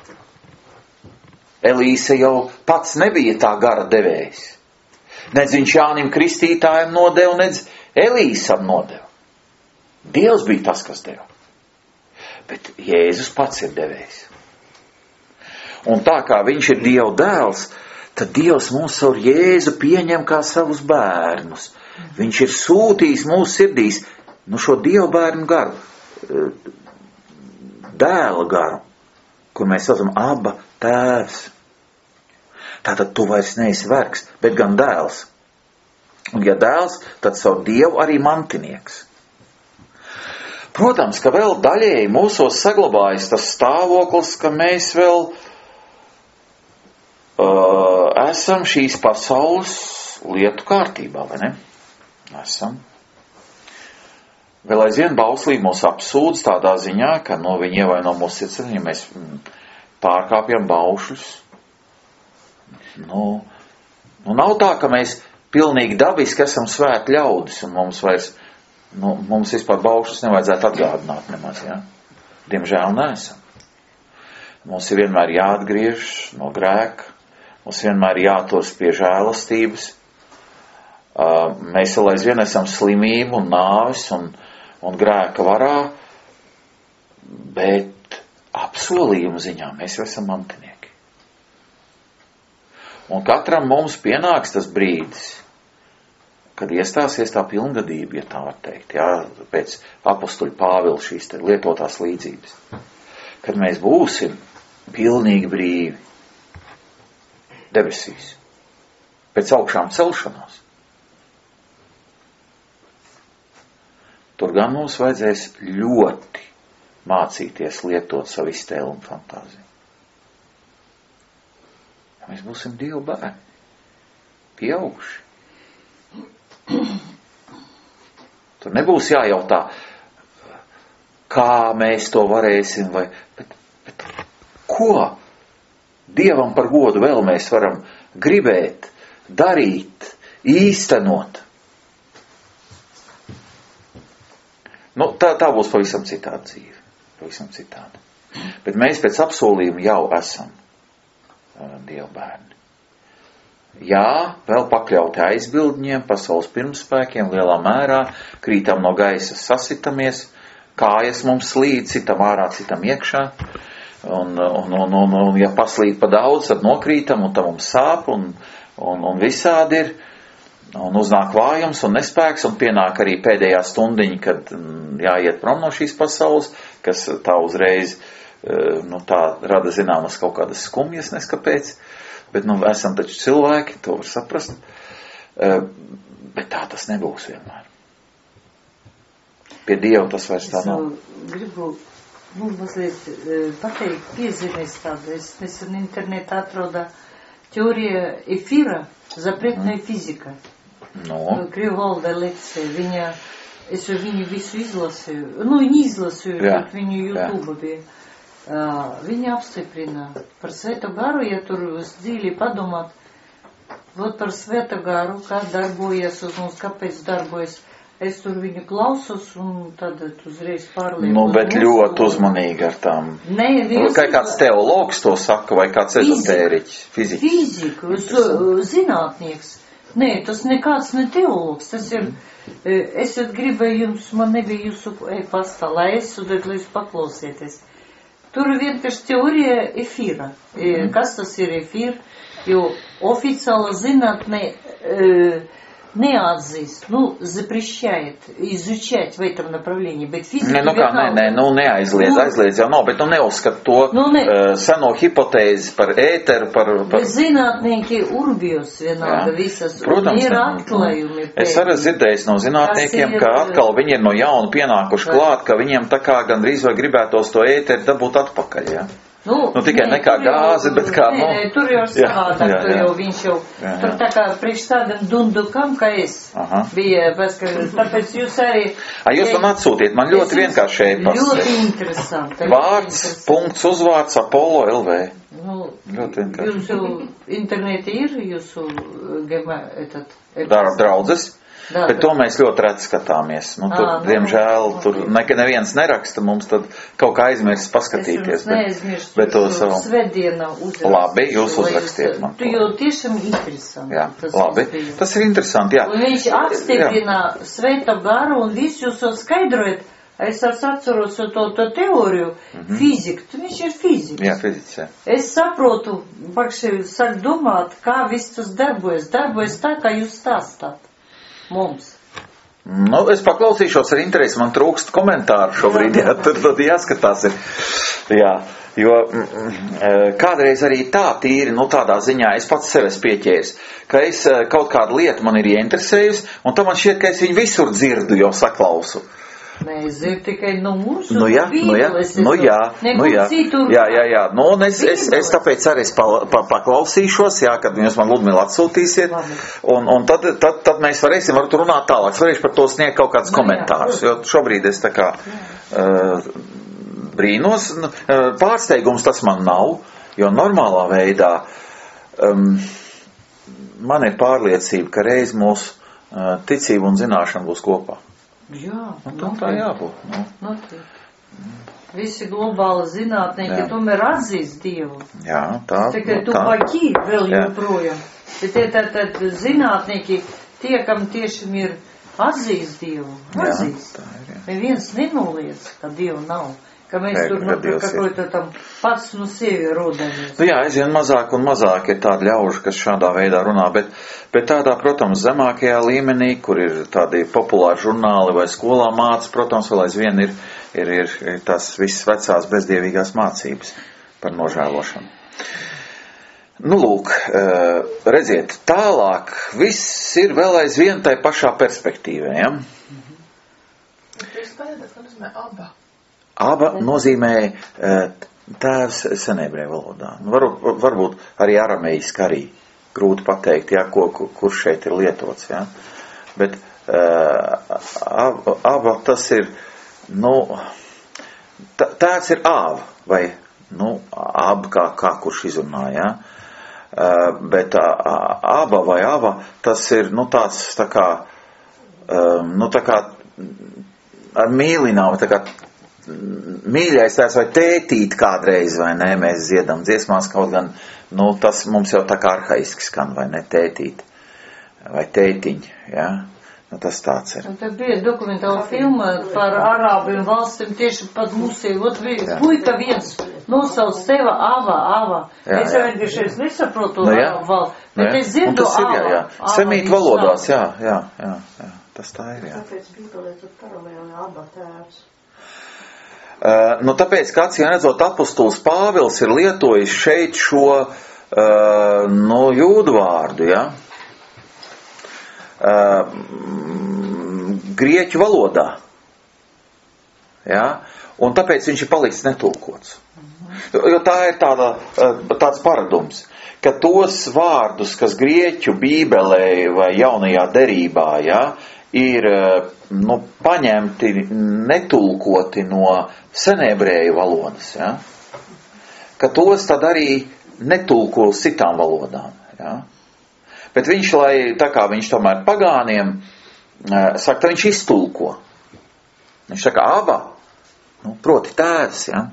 Elīsa jau pats nebija tā gara devējs. Nedz viņš Jānim Kristītājam nodeva, nedz Elīsam nodeva. Dievs bija tas, kas deva. Bet Jēzus pats ir devējs. Un tā kā viņš ir Dieva dēls, tad Dievs mūs caur Jēzu pieņem kā savus bērnus. Viņš ir sūtījis mūsu sirdīs šo Dieva bērnu garu, dēla garu, kur mēs saucam Aba tēvs. Tātad tu vairs neesi vergs, bet gan dēls. Un ja dēls, tad savu Dievu arī mantinieks. Protams, ka vēl daļēji mūsos saglabājas tas stāvoklis, ka mēs vēl esam šīs pasaules lietu kārtībā, vai ne? Esam. Vēl aizvien bauslība mūs apsūdz tādā ziņā, ka viņi ievaino mūsu sirdsapziņu, ja mēs pārkāpjam baušļus. Nav tā, ka mēs pilnīgi dabiski esam svēti ļaudis, un mums vispār baušļus nevajadzētu atgādināt nemaz, ja? Diemžēl neesam. Mums ir vienmēr jāatgriež no grēka, mums vienmēr jātos pie žēlastības. Mēs vēl aizvien esam slimību un nāvis un grēka varā, bet apsolījumu ziņā mēs esam mantinieki. Un katram mums pienāks tas brīdis, kad iestāsies tā pilngadība, ja tā var teikt, jā, pēc apostuļa Pāvila šīs lietotās līdzības. Kad mēs būsim pilnīgi brīvi. debesīs, pēc augšām celšanās. Tur gan mums vajadzēs ļoti mācīties lietot savu iztēlu un fantāziju. Mēs būsim Dieva bērni, pieauguši. Tur nebūs jājautā, kā mēs to varēsim, bet ko Dievam par godu vēl mēs varam gribēt, darīt, īstenot. Nu, tā būs pavisam citāda dzīve, pavisam citāda. Bet mēs pēc apsolījuma jau esam Dieva bērni. Jā, vēl pakļauti aizbildņiem, pasaules pirmspēkiem, lielā mērā, krītam no gaisa, sasitamies, kājas mums slīd, citam ārā, citam iekšā, un ja paslīd pa daudz, tad nokrītam, un tam mums sāp, un visādi ir, un uznāk vājums un nespēks, un pienāk arī pēdējā stundiņa, kad jāiet prom no šīs pasaules, kas tā uzreiz, tā rada zināmas kaut kādas skumjas, neskapēc, bet, esam taču cilvēki, to var saprast, bet tā tas nebūs vienmēr. Pie Dieva tas vairs tā nav. Es gribu, mazliet pateikt piezīmēs tādu, es nesen internetā atrodu teorija efīra, zapretная fizika. Krievu valodā lekcija, es viņu visu izlasīju, neizlasīju, bet viņu YouTube bija. Viņa apstiprina par Svēto garu, ja tur dziļi padomāt, par Svēto garu, kā darbojas uz mums, kāpēc darbojas. Es tur viņu klausos un tad uzreiz pārlieku. Bet ļoti uzmanīgi ar tām. Kā kāds teologs to saka, vai kāds ezotēriķis, fizikas? Fizikas, zinātnieks. Nē, tas nekāds ne teologs, tas ir, es gribēju jums, man nebija jūsu e-pastā, lai es sudēt, lai jūs paklausieties. Tur vienkārši teorija efīra. Kas tas ir efīr? Jo oficiāla zinātne неотзыст, запрещает изучать в этом направлении, bet fizika neaizliedz jau nav, bet neuzskat to seno hipotēzi par ēteru, Bet zinātnieki urbjos vienalga visas, protams, un ir atklājumi. Es arī dzirdēju no zinātniekiem, ka atkal viņi ir no jauna pienākuši klāt, ka viņiem tā kā gandrīz vai gribētos to ēteru dabūt atpakaļ, ja? Tikai ne kā gāzi, bet kā, tur jau savādāk, tur jau viņš jau, tur tā kā priekš tādam dundukam, kā es bija, tāpēc jūs arī... Jūs man atsūtiet, man ļoti vienkārši e-pasta. Ļoti interesanti. Vārds, punkts, uzvārds, Apollo LV. Ļoti vienkārši. Jūsu interneti ir, jūsu draudzes? Bet to mēs ļoti redz skatāmies. Tur, diemžēl, tur neviens neraksta, mums tad kaut kā aizmirst paskatīties. Bet to savu... Svētdienā uzrakst. Labi, jūs uzrakstiet man. Tu jau tiešām interesanti. Jā, labi. Tas ir interesanti, jā. Un viņš apstiprina Svēto garu un visu jūs jau skaidrojat. Es atceros to teoriju, fiziku, viņš ir fiziks. Jā, fiziks, jā. Es saprotu, pakšēji sāk domāt, kā viss tas darbojas. Darbojas tā, kā jūs stāstāt. Mums. Es paklausīšos ar interesi, man trūkst komentāru šobrīd, tad jāskatās ir. Jā, jo kādreiz arī tā tīri, tādā ziņā es pats seves pieķērs, ka es kaut kādu lietu man ir ieinteresējusi, un tam man šķiet, ka es viņu visur dzirdu, jo saklausu. Mēs ir tikai no mūsu Jā. Es tāpēc arī paklausīšos, kad jūs man Ludmila atsūtīsiet, un tad mēs varēsim runāt tālāk. Es varēšu par to sniegt kaut kādus komentārus, jo šobrīd es tā kā brīnos. Pārsteigums tas man nav, jo normālā veidā man ir pārliecība, ka reiz mūsu ticība un zināšana būs kopā. Jā, tā jābūt. Visi globāli zinātnieki tomēr atzīst Dievu. Jā, tā. Tikai tuvāki vēl joprojām. Bet tad zinātnieki tie, kam tiešām ir atzīst Dievu. Atzīst. Neviens nenoliedz, ka Dievu nav. Ka mēs tur kakoj tam pats no sevi rodamies. Aizvien mazāk un mazāk ir tādi ļauži, kas šādā veidā runā, bet tādā, protams, zemākajā līmenī, kur ir tādi populāri žurnāli vai skolā māca, protams, vēl aizvien ir tās visas vecās bezdievīgās mācības par nožēlošanu. Nu, lūk, redziet, tālāk viss ir vēl aizvien tai pašā perspektīvā, ja? Aba nozīmē tēvs senebreju valodā. Varbūt arī arameiski arī grūti pateikt, ja, kurš šeit ir lietots, ja? Bet aba tas ir, nu, tēvs ir āva, vai, nu, ab, kā kurš izrunā, ja? Bet aba vai ava, tas ir, nu, tāds, tā kā ar mīlināmu, tā kā mīļais tēvs vai tētīt kādreiz, vai ne, mēs dziedam dziesmās, kaut gan, nu, tas mums jau tā kā arhaiski skan, vai ne, tētīt, vai tētiņ, ja? Nu, tas tāds ir. Tad bija dokumentāla filma par arābiem valstīm tieši pat musī. Ot bija puika viens nosauc teva Ava. Es jau vienkārši nesaprotu arābu valsts, bet es dzirdu Ava. Semīt valodās, jā. Tas tā ir, jā. Tāpēc Bībelē tur paralēli Aba tēvs. Nu, tāpēc, kā acīm redzot, apostols Pāvils ir lietojis šeit šo, jūdu vārdu, ja? Grieķu valodā. Ja? Un tāpēc viņš ir palicis netulkots. Jo tā ir tāds paradums, ka tos vārdus, kas grieķu bībelē vai jaunajā derībā, ja, ir paņemti, netulkoti no senebreju valodas, ja, ka tos tad arī netulko uz citām valodām. Ja. Bet viņš, tā kā viņš tomēr pagāniem, saka, viņš iztulko. Viņš saka, aba, proti tēvs, ja.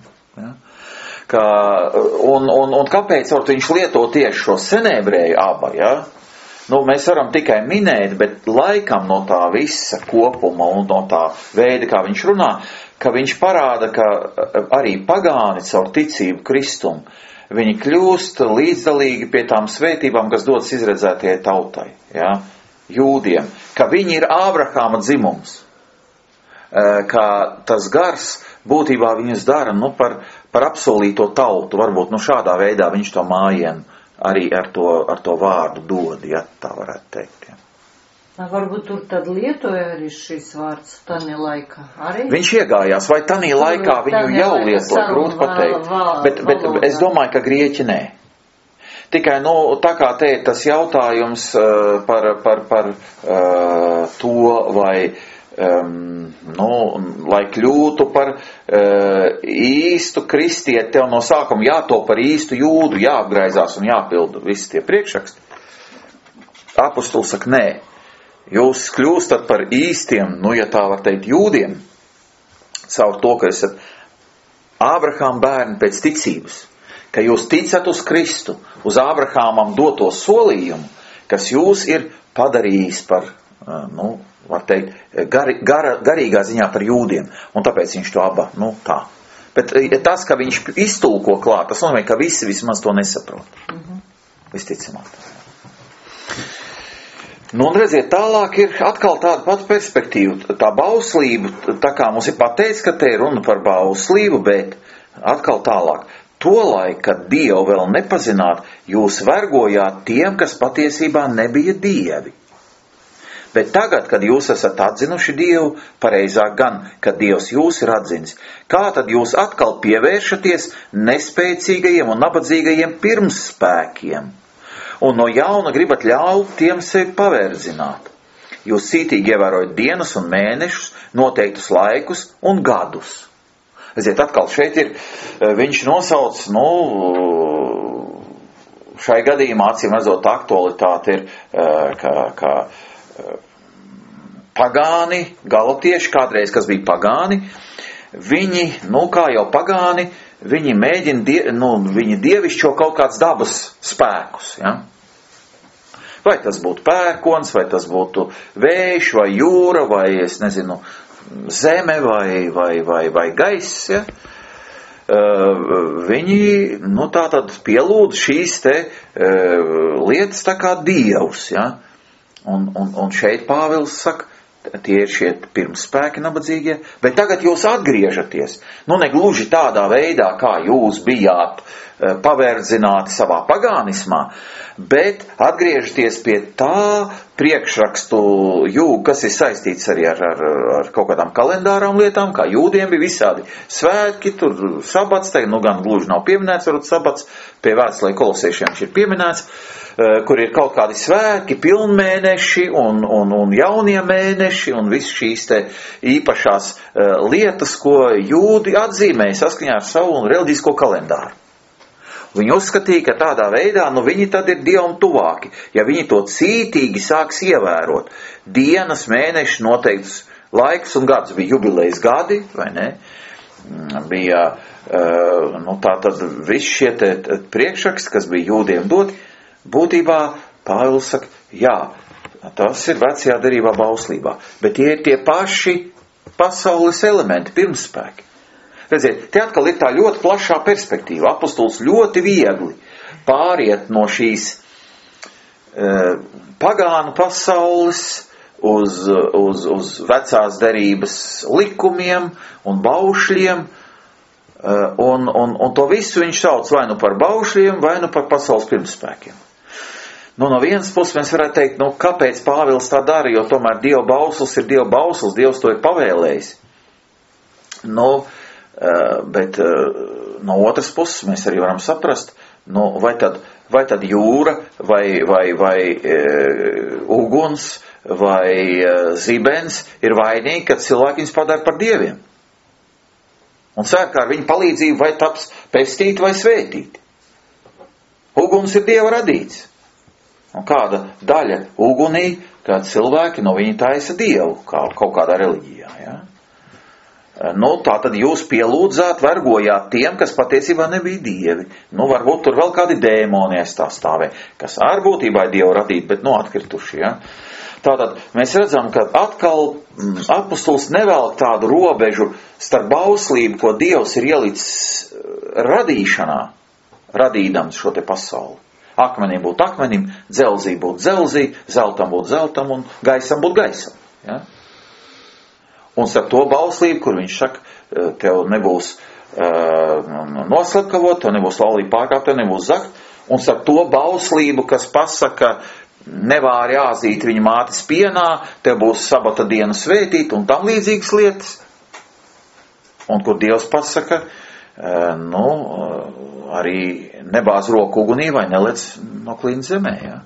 Un kāpēc viņš lieto tieši šo senebreju aba, ja? Mēs varam tikai minēt, bet laikam no tā visa kopuma un no tā veida, kā viņš runā, ka viņš parāda, ka arī pagāni caur ticību Kristumu, viņi kļūst līdzdalīgi pie tām svētībām, kas dodas izredzētajai tautai, ja? Jūdiem, ka viņi ir Ābrahāma dzimums, ka tas gars būtībā viņus dara par apsolīto tautu, varbūt šādā veidā viņš to mājienu arī ar to vārdu dod, ja tā varētu teikt. Ja. Varbūt tur tad lietoja arī šis vārds tanī laikā arī? Viņš iegājās, vai tanī laikā viņu jau lietoja, grūti pateikt, bet es domāju, ka grieķi nē. Tikai, tā kā te ir tas jautājums par to, vai lai kļūtu par īstu kristieti, tev no sākuma jātop par īstu jūdu, jāapgraizās un jāpilda visi tie priekšraksti. Apostols saka, nē, jūs kļūstat par īstiem, ja tā var teikt, jūdiem, caur to, ka esat Ābrahāma bērni pēc ticības, ka jūs ticat uz Kristu, uz Ābrahāmam doto solījumu, kas jūs ir padarījis par, var teikt, garīgā ziņā par jūdiem, un tāpēc viņš to aba, tā. Bet tas, ka viņš iztulko klāt, tas nozīmē, ka visi vismaz to nesaprot. Visticamāk. Un redziet, tālāk ir atkal tāda pati perspektīva. Tā bauslība, tā kā mums ir pateicis, ka te ir runa par bauslību, bet atkal tālāk. Tolaik, kad Dievu vēl nepazināt, jūs vergojāt tiem, kas patiesībā nebija dievi. Bet tagad, kad jūs esat atzinuši Dievu, pareizāk gan, kad Dievs jūs ir atzinis, kā tad jūs atkal pievēršaties nespēcīgajiem un nabadzīgajiem pirmsspēkiem? Un no jauna gribat ļaut tiem sevi paverdzināt. Jūs cītīgi ievērojat dienas un mēnešus, noteiktus laikus un gadus. Redziet, atkal šeit ir, viņš nosauc, šai gadījumā acīm redzot aktualitāte ir, ka pagāni, galotieši, kādreiz, kas bija pagāni, viņi, kā jau pagāni, viņi mēģina, viņi dievišķo kaut kāds dabas spēkus, ja? Vai tas būtu pērkons, vai tas būtu vējš, vai jūra, vai, es nezinu, zeme, vai gaiss, ja? Viņi, tātad pielūdz šīs te lietas tā kā dievs, ja? Un šeit Pāvils saka, tie ir šie pirmspēki nabadzīgie, bet tagad jūs atgriežaties. Ne gluži tādā veidā, kā jūs bijāt pavērdzināti savā pagānismā, bet atgriežaties pie tā priekšrakstu jūga, kas ir saistīts arī ar kaut kādām kalendārām lietām, kā jūdiem bija visādi svētki, tur sabats, gan gluži nav pieminēts, varbūt sabats, pie Vēstulē Kolosiešiem ir pieminēts, kur ir kaut kādi svētki, pilnmēneši un jaunie mēneši un viss šīs te īpašās lietas, ko jūdi atzīmēja saskaņā ar savu reliģisko kalendāru. Viņi uzskatīja, ka tādā veidā, viņi tad ir Dievam tuvāki, ja viņi to cītīgi sāks ievērot. Dienas, mēneši, noteikts laiks un gads, bija jubilejas gadi, vai ne? Bija, tātad visi šie priekšraksti, kas bija jūdiem doti, būtībā Pāvils saka, jā, tas ir vecajā derībā bauslībā, bet tie ir tie paši pasaules elementi, pirmspēki. Redziet, te atkal ir tā ļoti plašā perspektīva. Apostols ļoti viegli pāriet no šīs pagānu pasaules uz vecās derības likumiem un baušļiem, un to visu viņš sauc vai nu par baušļiem, vai nu par pasaules pirmspēkiem. No vienas puses mēs varētu teikt, kāpēc Pāvils tā dara, jo tomēr Dieva bauslis ir Dieva bauslis, Dievs to ir pavēlējis. Bet no otras puses mēs arī varam saprast, vai tad jūra, vai uguns, vai zibens ir vainīgi, kad cilvēki viņus padara par dieviem. Un cer, ka ar viņu palīdzību vai taps pestīti vai svētīti. Uguns ir Dieva radīts. Un kāda daļa ugunī, kad cilvēki no viņa taisa Dievu, kaut kādā reliģijā, ja? Tā tad jūs pielūdzāt, vergojāt tiem, kas patiesībā nebija dievi. Varbūt tur vēl kādi dēmoni aiz tā stāvē, kas ārbūtībā ir Dievu radīti, bet atkrituši, ja? Tātad mēs redzam, ka atkal apostols nevelk tādu robežu starp bauslību, ko Dievs ir ielicis radīšanā, radīdams šo te pasauli. Akmenim būt akmenim, dzelzī būt dzelzī, zeltam būt zeltam un gaisam būt gaisam, ja? Un starp to bauslību, kur viņš saka, tev nebūs noslepkavot, tev nebūs laulība pārkāpt, tev nebūs zakt, un starp to bauslību, kas pasaka, nevāri āzīt viņa mātes pienā, tev būs sabata diena svētīt un tam līdzīgas lietas. Un kur Dievs pasaka, arī nebāz roku ugunī vai nelec no klīna zemē, ja?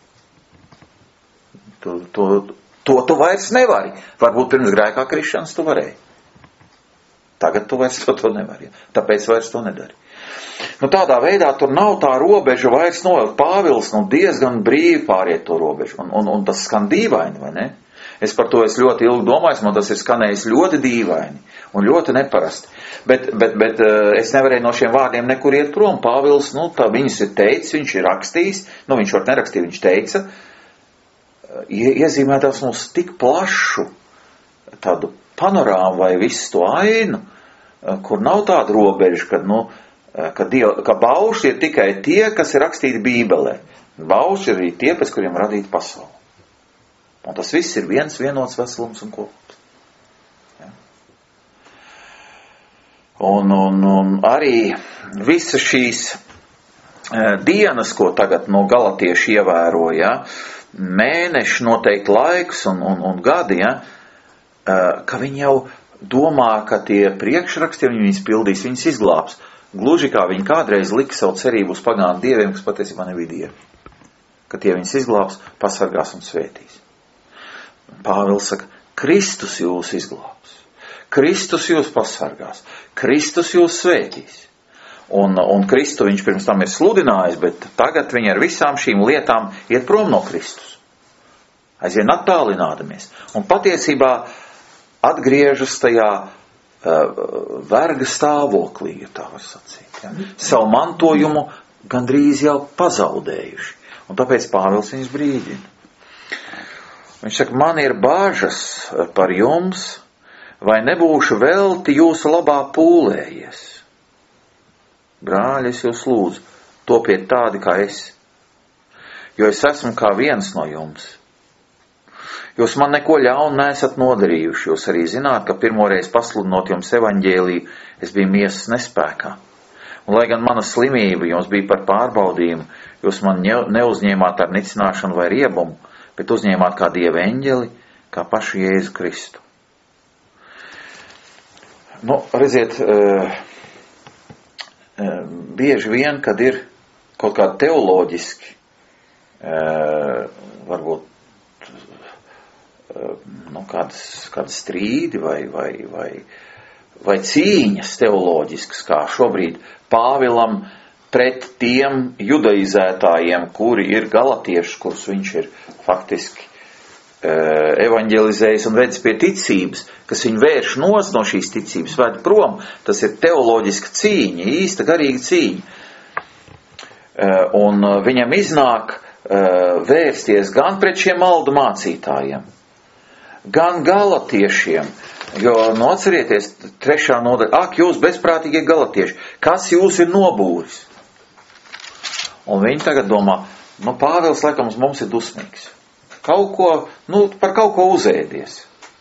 To tu vairs nevari. Varbūt pirms grēkā krišanas tu varēji. Tagad tu vairs to nevari. Tāpēc vairs to nedari. Tādā veidā tur nav tā robeža vairs novilkt. Pāvils diezgan brīvi pāriet to robežu. Un tas skan dīvaini, vai ne? Es par to ļoti ilgi domāju, man tas ir skanējis ļoti dīvaini un ļoti neparasti. Bet es nevarēju no šiem vārdiem nekur iet prom. Pāvils, tā viņus ir teicis, viņš ir rakstījis, viņš var nerakstīt, viņš teica, iezīmētās mums tik plašu tādu panorāmu vai visu to ainu, kur nav tāda robeža, ka baušļi ir tikai tie, kas ir rakstīti Bībelē. Baušļi ir arī tie, pēc kuriem radīta pasaule. Un tas viss ir vienots veselums un kopums. Ja? Un arī visas šīs dienas, ko tagad galatieši ievēroja, ja? Mēneši noteikti laiks un gadi, ja, ka viņi jau domā, ka tie priekšraksti, viņi viņus pildīs, viņus izglābs. Gluži kā viņi kādreiz lika savu cerību uz pagānu dieviem, kas patiesībā nebija dievi. Ka tie viņus izglābs, pasargās un svētīs. Pāvils saka, Kristus jūs izglābs. Kristus jūs pasargās. Kristus jūs svētīs. Un Kristu viņš pirms tam ir sludinājis, bet tagad viņi ar visām šīm lietām iet prom no Kristus. Aizvien attālinādamies. Un patiesībā atgriežas tajā verga stāvoklī, ja tā var sacīt. Ja? Savu mantojumu gandrīz jau pazaudējuši. Un tāpēc Pāvils viņus brīdina. Viņš saka, man ir bāžas par jums, vai nebūšu velti jūsu labā pūlējies. Brāļi, es jūs lūdzu, topiet tādi kā es, jo es esmu kā viens no jums. Jūs man neko ļaunu neesat nodarījuši. Jūs arī zināt, ka pirmoreiz pasludinot jums evaņģēliju, es biju miesas nespēkā. Un lai gan mana slimība jums bija par pārbaudījumu, jūs man neuzņēmāt ar nicināšanu vai riebumu, bet uzņēmāt kā Dieva eņģeli, kā pašu Jēzu Kristu. Nu, redziet, bieži vien, kad ir kaut kādi teoloģiski, varbūt, kādi strīdi vai cīņas teoloģiskas, kā šobrīd Pāvilam pret tiem judaizētājiem, kuri ir galatieši, kurus viņš ir faktiski evaņģelizējis un vedis pie ticības, kas viņu vērš no šīs ticības, ved prom. Tas ir teoloģiska cīņa, īsta garīga cīņa. Un viņam iznāk vērsties gan pret šiem maldu mācītājiem, gan galatiešiem, jo, atcerieties, 3. nodaļa, ak, jūs bezprātīgie galatieši, kas jūs ir nobūris? Un viņi tagad domā, Pāvils, laikam, mums ir dusmīgs. Par kaut ko uzēdies.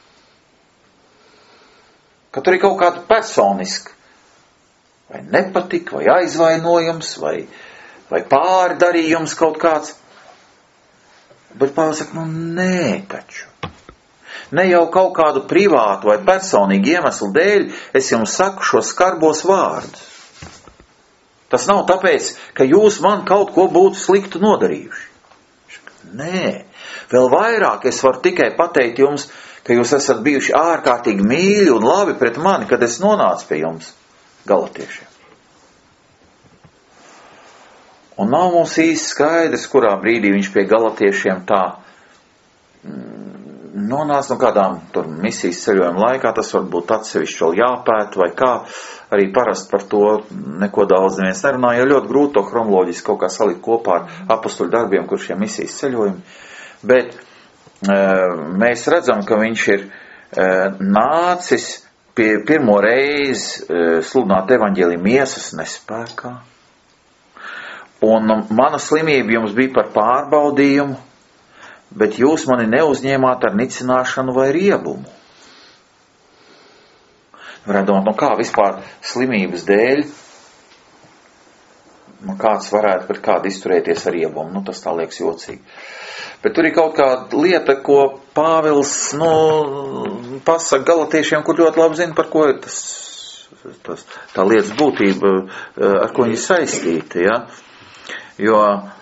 Ka tur ir kaut kāda personiska, vai nepatika, vai aizvainojums, vai pārdarījums kaut kāds. Bet Pāvils saka, nē taču. Ne jau kaut kādu privātu vai personīgu iemeslu dēļ es jums saku šos skarbos vārdus. Tas nav tāpēc, ka jūs man kaut ko būtu sliktu nodarījuši. Nē, vēl vairāk es varu tikai pateikt jums, ka jūs esat bijuši ārkārtīgi mīļi un labi pret mani, kad es nonācu pie jums, galatiešiem. Un nav mums īsti skaidrs, kurā brīdī viņš pie galatiešiem tā nonāca, kādām tur misijas ceļojuma laikā, tas varbūt atsevišķi vēl jāpēt vai kā, arī parasti par to neko daudz neviens nerunā, jo ļoti grūti to chronoloģiski kaut kā salikt kopā ar apustuļu darbiem, kur šie misijas ceļojumi. Bet mēs redzam, ka viņš ir nācis pirmo reizi sludināt evaņģēliju miesas nespēkā. Un mana slimība jums bija par pārbaudījumu, bet jūs mani neuzņēmāt ar nicināšanu vai riebumu. Varētu domāt, kā vispār slimības dēļ, kāds varētu pret kādu izturēties ar riebumu, tas tā liekas jocīgi. Bet tur ir kaut kāda lieta, ko Pāvils, pasaka galatiešiem, kur ļoti labi zina, par ko ir tā lietas būtība, ar ko viņi saistīti, ja? Jo,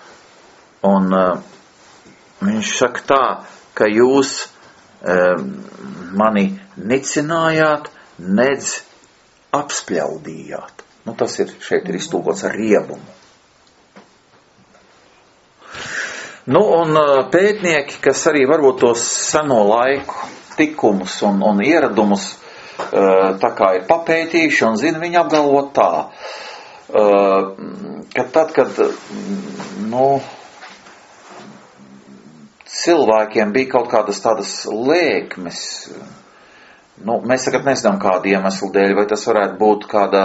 viņš saka tā, ka jūs mani nicinājāt, nedz apspļaudījāt. Tas šeit ir iztūkots ar riebumu. Un pētnieki, kas arī varbūt tos seno laiku tikumus un ieradumus tā kā ir papētījuši un zina, viņi apgalvo tā, ka tad, kad cilvēkiem bija kaut kādas tādas lēkmes, mēs tagad nezinām kādu iemeslu dēļ, vai tas varētu būt kāda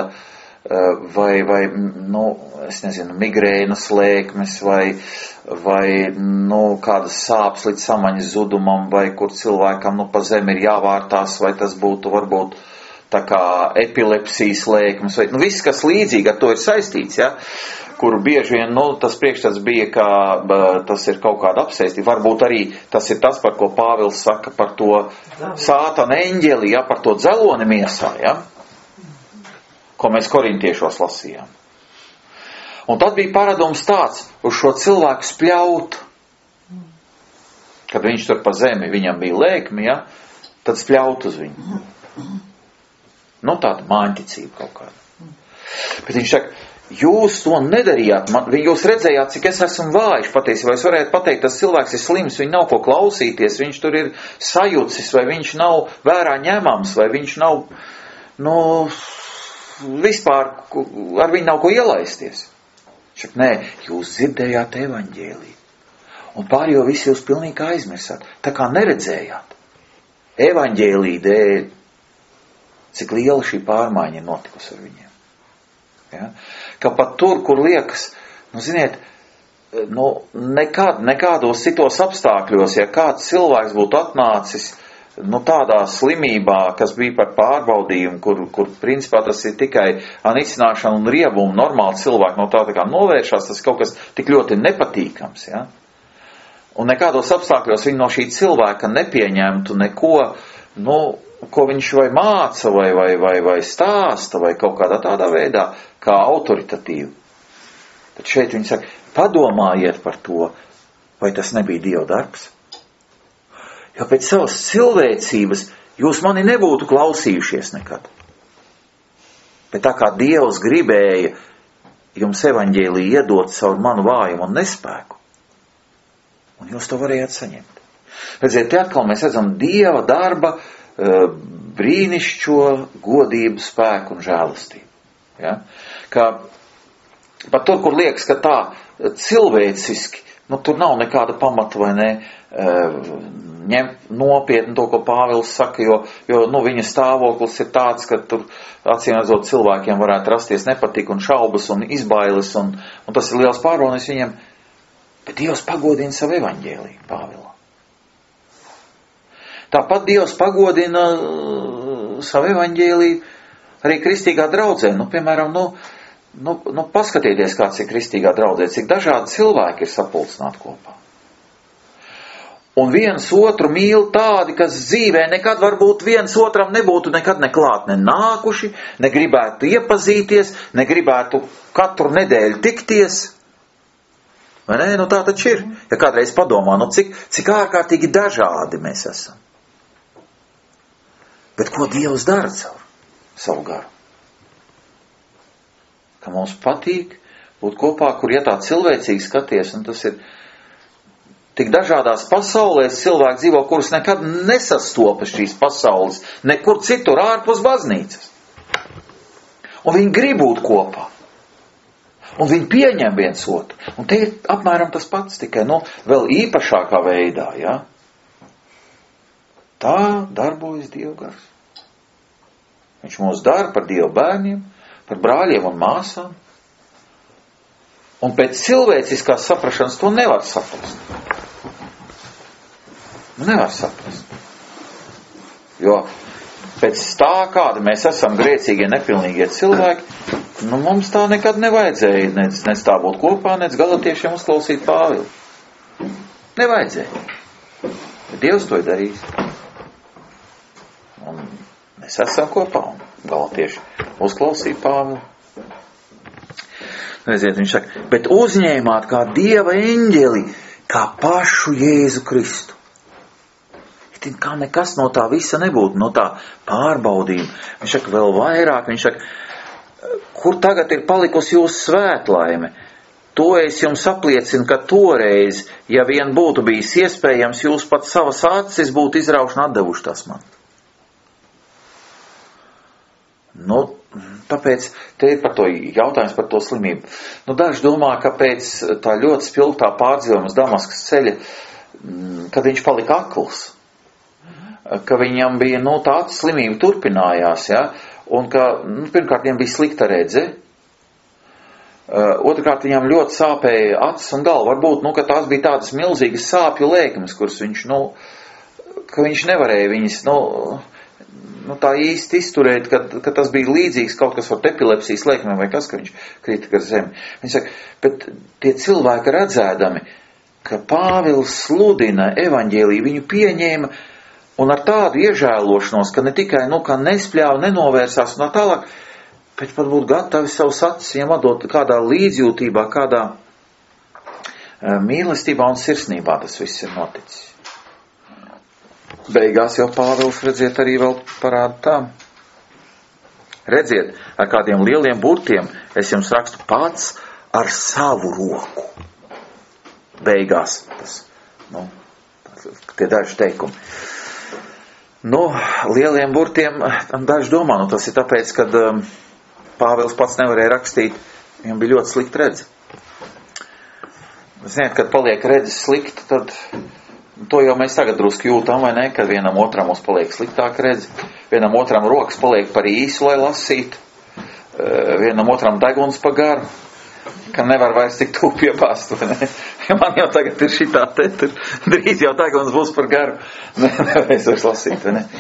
es nezinu, migrēnas lēkmes vai kādas sāpes līdz samaņas zudumam, vai kur cilvēkam pa zemi ir jāvārtās, vai tas būtu varbūt tā kā epilepsijas lēkmes, vai viss, kas līdzīgi ar to ir saistīts, ja, kur bieži vien, tas priekšstats bija, ka tas ir kaut kāda apsēstība. Varbūt arī tas ir tas, par ko Pāvils saka par to sātana eņģeli, ja, par to dzeloni miesā, ja, ko mēs korintiešos lasījām. Un tad bija paradums tāds, uz šo cilvēku spļaut, kad viņš tur pa zemi, viņam bija lēkmi, ja, tad spļaut uz viņu. Tāda māņticība kaut kāda. Bet viņš saka, jūs to nedarījāt, jūs redzējāt, cik es esmu vājš patiesībā. Es varētu pateikt, tas cilvēks ir slims, viņš nav ko klausīties, viņš tur ir sajucis, vai viņš nav vērā ņemams, vai viņš nav, vispār ar viņu nav ko ielaisties. Šak, nē, jūs dzirdējāt evaņģēliju. Un pārējo visi jūs pilnīgi aizmirsāt, tā kā neredzējāt. Evaņģēliju dēļ, cik liela šī pārmaiņa ir notikusi ar viņiem. Ja? Ka pat tur, kur liekas, ziniet, nekādos citos apstākļos, ja kāds cilvēks būtu atnācis tādā slimībā, kas bija par pārbaudījumu, kur principā tas ir tikai anicināšana un riebumu, normāli cilvēki no tā kā novēršās, tas kaut kas tik ļoti nepatīkams, ja? Un nekādos apstākļos viņi no šī cilvēka nepieņemtu neko, ko viņš vai māca, vai stāsta, vai kaut kādā tādā veidā, kā autoritatīvu. Tad šeit viņi saka, padomājiet par to, vai tas nebija Dieva darbs. Jo pēc savas cilvēcības jūs mani nebūtu klausījušies nekad. Bet tā kā Dievs gribēja jums evaņģēliju iedot caur manu vājumu un nespēku, un jūs to varējāt saņemt. Redziet, te atkal mēs redzam Dieva darba brīnišķo godību, spēku un žēlastību. Ja? Ka pat tur, kur liekas, ka tā cilvēciski, tur nav nekāda pamata vai ne, ņemt nopietni to, ko Pāvils saka, jo viņa stāvoklis ir tāds, ka tur acīmredzot cilvēkiem varētu rasties nepatika un šaubas un izbailes, un tas ir liels pārbaudījums viņiem, bet Dievs pagodina savu evaņģēliju Pāvilā. Tāpat Dievs pagodina savu evaņģēliju arī kristīgā draudzē. Piemēram, paskatieties, kāds ir kristīgā draudzē, cik dažādi cilvēki ir sapulcināti kopā. Un viens otru mīl tādi, kas dzīvē nekad varbūt viens otram nebūtu nekad neklāt nākuši, negribētu iepazīties, negribētu katru nedēļu tikties. Vai ne? Tā taču ir. Ja kādreiz padomā, cik ārkārtīgi dažādi mēs esam. Bet ko Dievs dara caur savu garu? Ka mums patīk būt kopā, kur tā cilvēcīgi skaties, un tas ir tik dažādās pasaulēs cilvēki dzīvo, kurus nekad nesastopas šīs pasaules, nekur citur ārpus baznīcas. Un viņi grib būt kopā. Un viņi pieņem viens otru. Un te ir apmēram tas pats, tikai vēl īpašākā veidā, ja? Tā darbojas Dieva gars. Viņš mūs dara par Dieva bērniem, par brāļiem un māsām. Un pēc cilvēciskās saprašanas to nevar saprast. Nevar saprast. Jo pēc tā, kāda mēs esam grēcīgie, nepilnīgie cilvēki, mums tā nekad nevajadzēja nec tā būt kopā, nec galatiešiem uzklausīt Pāvilu. Nevajadzēja. Bet Dievs to ir darījis. Un mēs esam kopā, un galatieši uzklausīt Pāvilu. Redziet, viņš saka, bet uzņēmāt kā Dieva eņģeli, kā pašu Jēzu Kristu. Kā nekas no tā visa nebūtu, no tā pārbaudījuma. Viņš saka vēl vairāk, viņš saka, kur tagad ir palikusi jūsu svētlaime? To es jums apliecinu, ka toreiz, ja vien būtu bijis iespējams, jūs pat savas acis būtu izrauši un atdevuši tās man. Tāpēc te ir par to jautājums par to slimību. Daži domā, ka pēc tā ļoti spilgtā pārdzīvojuma uz Damaskas ceļa, kad viņš palika akls, ka viņam bija, tā acu slimība turpinājās, ja, un ka, pirmkārt, viņam bija slikta redze, otrkārt, viņam ļoti sāpēja acis un galva, varbūt, ka tās bija tādas milzīgas sāpju lēkmes, kuras viņš, ka viņš nevarēja viņas, tā īsti izturēt, ka tas bija līdzīgs kaut kas ar epilepsijas lēkmēm vai kas, ka viņš krita gar zemi. Viņš saka, bet tie cilvēki redzēdami, ka Pāvils sludina evaņģēliju, viņu pieņēma, un ar tādu iežēlošanos, ka ne tikai, ka nespļāva, nenovērsās un tā tālāk, bet pat būtu gatavi savus acis viņam atdot kādā līdzjūtībā, kādā mīlestībā un sirsnībā tas viss ir noticis. Beigās jau Pāvils, redziet, arī vēl parāda tā. Redziet, ar kādiem lieliem burtiem es jums rakstu pats ar savu roku. Beigās tas, tie daži teikumi. Lieliem burtiem daži domā, tas ir tāpēc, kad Pāvils pats nevarēja rakstīt, viņam bija ļoti slikta redze. Ziniet, kad paliek redzes slikta, tad to jau mēs tagad drusku jūtam, vai ne, kad vienam otram mums paliek sliktāk redze, vienam otram rokas paliek par īsu, lai lasītu, vienam otram deguns pa garu. ka nevar vairs tik tūp piepāst, vai ne? Ja man jau tagad ir šitā te, tur drīz jau tagad mums būs par garu. Nevarēs vairs lasīt, vai ne?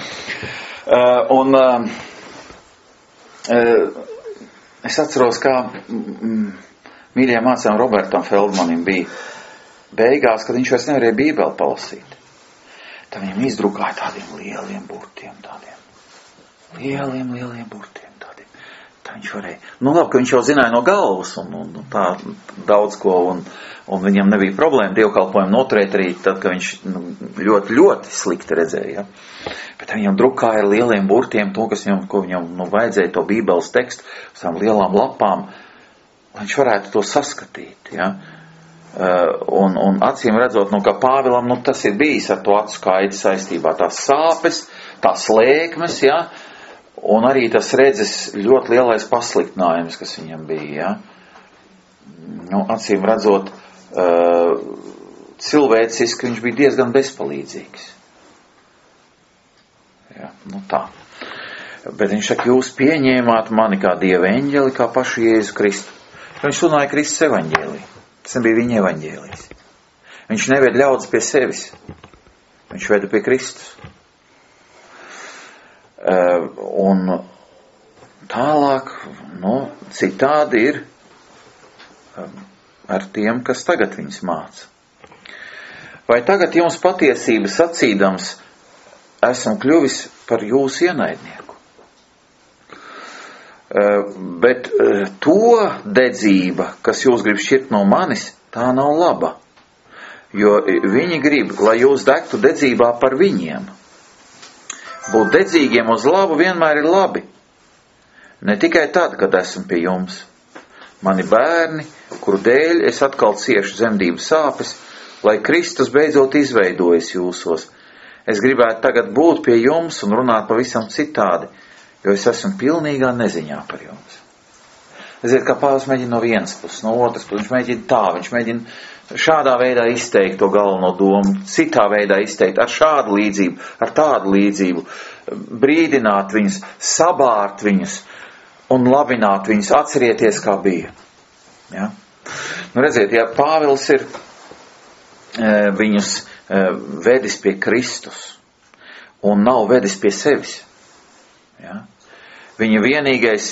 Es atceros, kā mīļajam mācām Robertam Feldmanim bija beigās, kad viņš vairs nevarēja Bībeli palasīt. Tad viņam izdrukāja tādiem lieliem burtiem, lieliem burtiem tādiem. Tā viņš varēja. Nu labi, ka viņš jau zināja no galvas un tā daudz ko, un viņam nebija problēma dievkalpojumu noturēt arī tad, ka viņš ļoti, ļoti slikti redzēja. Ja? Bet viņam drukāja ar lieliem burtiem to, ko viņam vajadzēja, to Bībeles tekstu, uz tām lielām lapām, lai viņš varētu to saskatīt. Ja? Un acīm redzot, ka Pāvilam, tas ir bijis ar to acu skaiti saistībā, tās sāpes, tās lēkmes, ja, un arī tas redzes ļoti lielais pasliktinājums, kas viņam bija, ja. Acīm redzot, cilvēciski viņš bija diezgan bezpalīdzīgs. Ja, tā. Bet viņš saka, jūs pieņēmāt mani kā Dieva eņģeli, kā pašu Jēzu Kristu. Viņš runāja Kristus evaņģēlī. Tas nebija viņa evaņģēlijs. Viņš neved ļaudis pie sevis. Viņš veda pie Kristus. Un tālāk, citādi ir ar tiem, kas tagad viņus māca. Vai tagad jums patiesība sacīdams esmu kļuvis par jūsu ienaidnieku? Bet to dedzība, kas jūs grib šķirt no manis, tā nav laba. Jo viņi grib, lai jūs degtu dedzībā par viņiem. Būt dedzīgiem uz labu vienmēr ir labi. Ne tikai tad, kad esmu pie jums. Mani bērni, kuru dēļ es atkal ciešu dzemdību sāpes, lai Kristus beidzot izveidojas jūsos. Es gribētu tagad būt pie jums un runāt pavisam citādi, jo es esmu pilnīgā neziņā par jums. Redziet, kā Pāvils mēģina no vienas puses, no otras puses, viņš mēģina šādā veidā izteikt to galveno domu, citā veidā izteikt ar šādu līdzību, ar tādu līdzību, brīdināt viņus, sabārt viņus un labināt viņus, atcerieties, kā bija. Ja? Redziet, ja Pāvils ir viņus vedis pie Kristus un nav vedis pie sevis, ja? Viņa vienīgais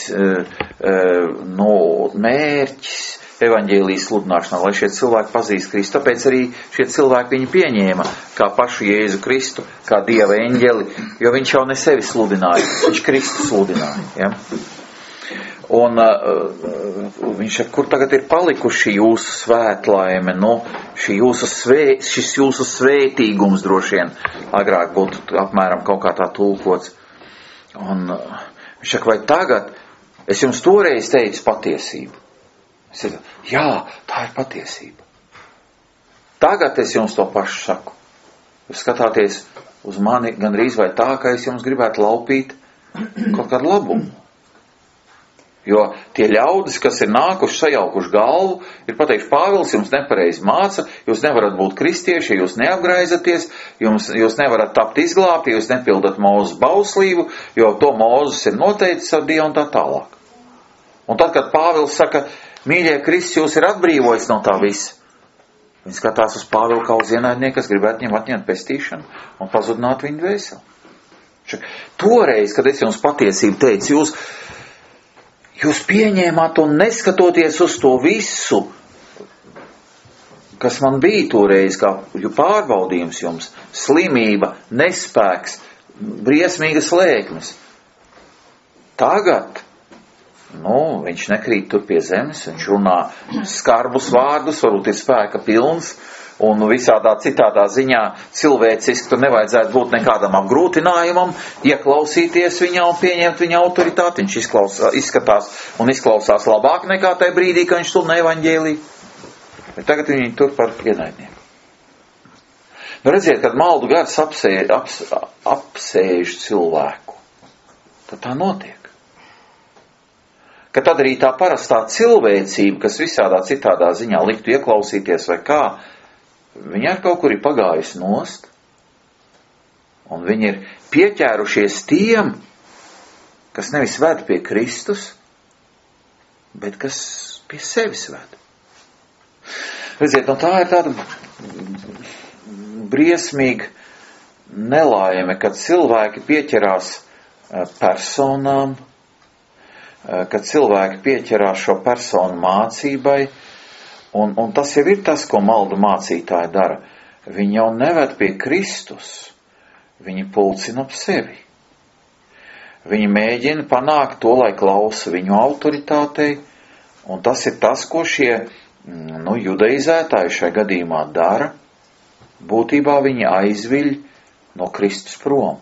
mērķis evaņģēlijas sludināšanā, lai šie cilvēki pazīst Kristu. Tāpēc arī šie cilvēki viņu pieņēma kā pašu Jēzu Kristu, kā Dieva eņģeli, jo viņš jau ne sevi sludināja, viņš Kristu sludināja. Ja? Un viņš saka, kur tagad ir palikuši jūsu svētlaime, šis jūsu svētīgums droši vien agrāk būtu apmēram kaut kā tā tulkots. Un viņš saka, vai tagad es jums toreiz teicu patiesību? Es teicu, jā, tā ir patiesība. Tagad es jums to pašu saku. Jūs skatāties uz mani gandrīz vai tā, ka es jums gribētu laupīt kaut kādu labumu. Jo tie ļaudis, kas ir nākuši sajaukuši galvu, ir pateikši, Pāvils jums nepareizi māca, jūs nevarat būt kristieši, ja jūs neapgraizaties, jūs nevarat tapt izglābti, ja jūs nepildat Mūzes bauslību, jo to Mūzes ir noteicis ar Dievu un tā tālāk. Un tad, kad Pāvils saka, mīļie Kristus, jūs ir atbrīvojis no tā visa, viņi skatās uz Pāvilu kā uz ienaidnieku, kas gribētu viņam atņemt pestīšanu un pazudināt viņu dvēseli. Toreiz, kad es jums patiesību teicu, jūs pieņēmāt un neskatoties uz to visu, kas man bija toreiz, kā pārbaudījums jums, slimība, nespēks, briesmīgas lēkmes. Tagad, viņš nekrīt tur pie zemes, viņš runā skarbus vārdus, varbūt ir spēka pilns, un visādā citādā ziņā cilvēciski tur nevajadzētu būt nekādam apgrūtinājumam, ieklausīties viņā un pieņemt viņa autoritāti. Viņš izklausās labāk nekā tajā brīdī, kad viņš sludina evaņģēliju. Bet tagad viņi tur par ienaidnieku. Redziet, kad maldu gars apsēž cilvēku, tad tā notiek. Ka tad arī tā parastā cilvēcība, kas visādā citādā ziņā liktu ieklausīties vai kā, viņi ar kaut kur ir pagājusi nost, un viņi ir pieķērušies tiem, kas nevis ved pie Kristus, bet kas pie sevis ved. Redziet, tā ir tāda briesmīga nelaime, kad cilvēki pieķerās personām, kad cilvēki pieķerās šo personu mācībai, un tas jau ir tas, ko maldu mācītāji dara. Viņi jau neved pie Kristus, viņi pulcina ap sevi. Viņi mēģina panākt to, lai klausa viņu autoritātei, un tas ir tas, ko šie judaizētāji šai gadījumā dara. Būtībā viņi aizviļ no Kristus prom.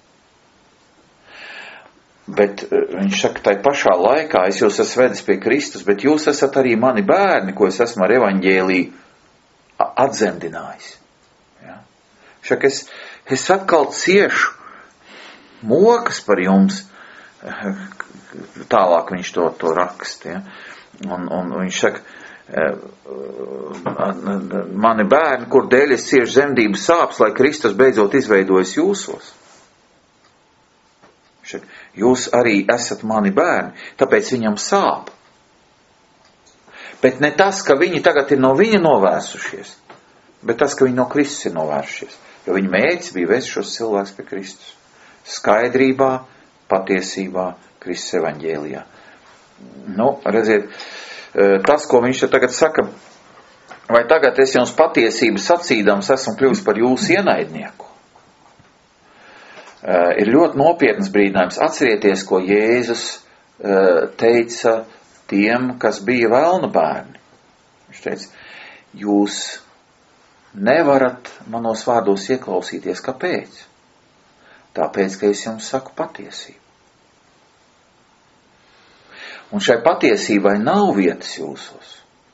Bet viņš saka, tai pašā laikā es jūs esmu vedis pie Kristus, bet jūs esat arī mani bērni, ko es esmu ar evaņģēliju atzemdinājis. Ja? Saka, es atkal ciešu mokas par jums, tālāk viņš to raksta. Ja? Un viņš saka, mani bērni, kur dēļ es ciešu zemdības sāpes, lai Kristus beidzot izveidojas jūsos. Viņš saka, jūs arī esat mani bērni, tāpēc viņam sāp. Bet ne tas, ka viņi tagad ir no viņa novērsušies, bet tas, ka viņi no Kristus ir novērsušies. Jo viņa mērķis bija vest šos cilvēkus pie Kristus. Skaidrībā, patiesībā, Kristus evaņģēlijā. Redziet, tas, ko viņš tagad saka, vai tagad es jums patiesību sacīdams esmu kļuvis par jūsu ienaidnieku? Ir ļoti nopietnas brīdinājums. Atcerieties, ko Jēzus teica tiem, kas bija velna bērni. Viņš teica, jūs nevarat manos vārdos ieklausīties. Kāpēc? Tāpēc, ka es jums saku patiesību. Un šai patiesībai nav vietas jūsos.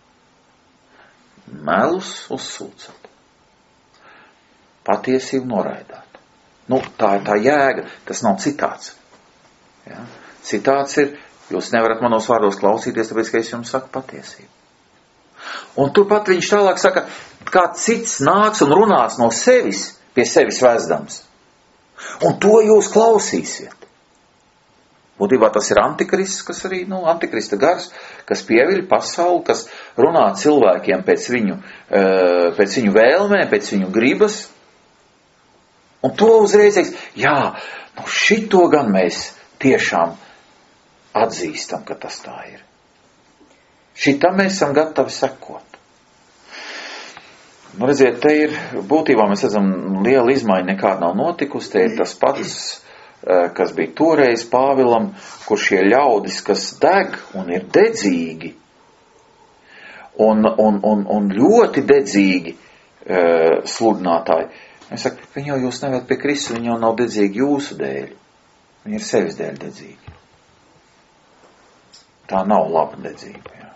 Melus uzsūcat. Patiesību noraidāt. Tā ir tā jēga, tas nav citāts. Ja? Citāts ir, jūs nevarat manos vārdos klausīties, tāpēc, ka es jums saku patiesību. Un turpat viņš tālāk saka, kā cits nāks un runās no sevis, pie sevis vēzdams. Un to jūs klausīsiet. Būtībā tas ir antikrists, kas arī, antikrista gars, kas pieviļ pasauli, kas runā cilvēkiem pēc viņu vēlmēm, pēc viņu gribas. Un to uzreiz teiks, jā, šito gan mēs tiešām atzīstam, ka tas tā ir. Šitam mēs esam gatavi sekot. Redziet, te ir, būtībā mēs redzam, liela izmaiņa nekāda nav notikusi, te ir tas pats, kas bija toreiz Pāvilam, kur šie ļaudis, kas deg un ir dedzīgi, un ļoti dedzīgi sludinātāji. Es saku, viņi jau jūs neved pie Kristus, viņi jau nav dedzīgi jūsu dēļ. Viņi ir sevis dēļ dedzīgi. Tā nav laba dedzība. Jā.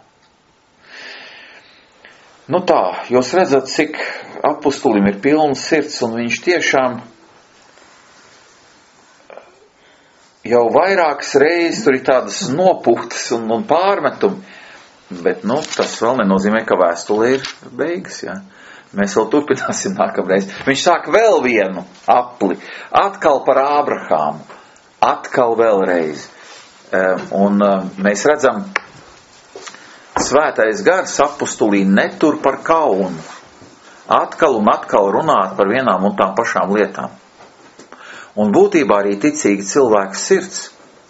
Tā, jūs redzat, cik apustulim ir pilns sirds, un viņš tiešām jau vairākas reizes tur ir tādas nopūtas un pārmetumi, bet, tas vēl nenozīmē, ka vēstulē ir beigas, jā. Mēs vēl turpināsim nākamreiz. Viņš sāk vēl vienu apli, atkal par Ābrahāmu, atkal vēlreiz. Un mēs redzam, svētais gars apustulī netur par kaunu, atkal un atkal runāt par vienām un tām pašām lietām. Un būtībā arī ticīgi cilvēka sirds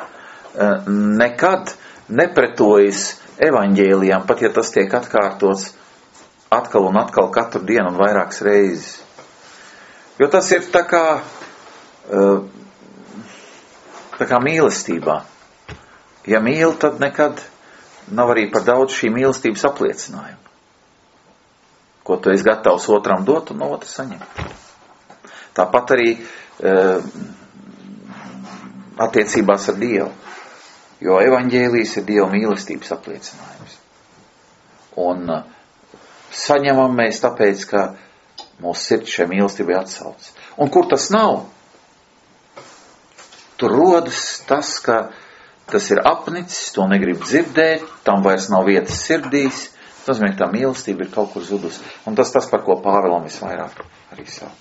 nekad nepretojas evaņģēlijām, pat ja tas tiek atkārtots atkal un atkal katru dienu un vairākas reizes. Jo tas ir tā kā mīlestībā. Ja mīl, tad nekad nav arī par daudz šī mīlestības apliecinājuma. Ko tu esi gatavs otram dot un no otra saņemt. Tāpat arī attiecībās ar Dievu. Jo evaņģēlijs ir Dieva mīlestības apliecinājums. Un saņemam mēs tāpēc, ka mūsu sirds šai mīlestībai atsauc. Un kur tas nav? Tur rodas tas, ka tas ir apnicis, to negrib dzirdēt, tam vairs nav vietas sirdīs, tas nozīmē, ka tā mīlestība ir kaut kur zudusi. Un tas, par ko Pāvilam visvairāk arī sāp.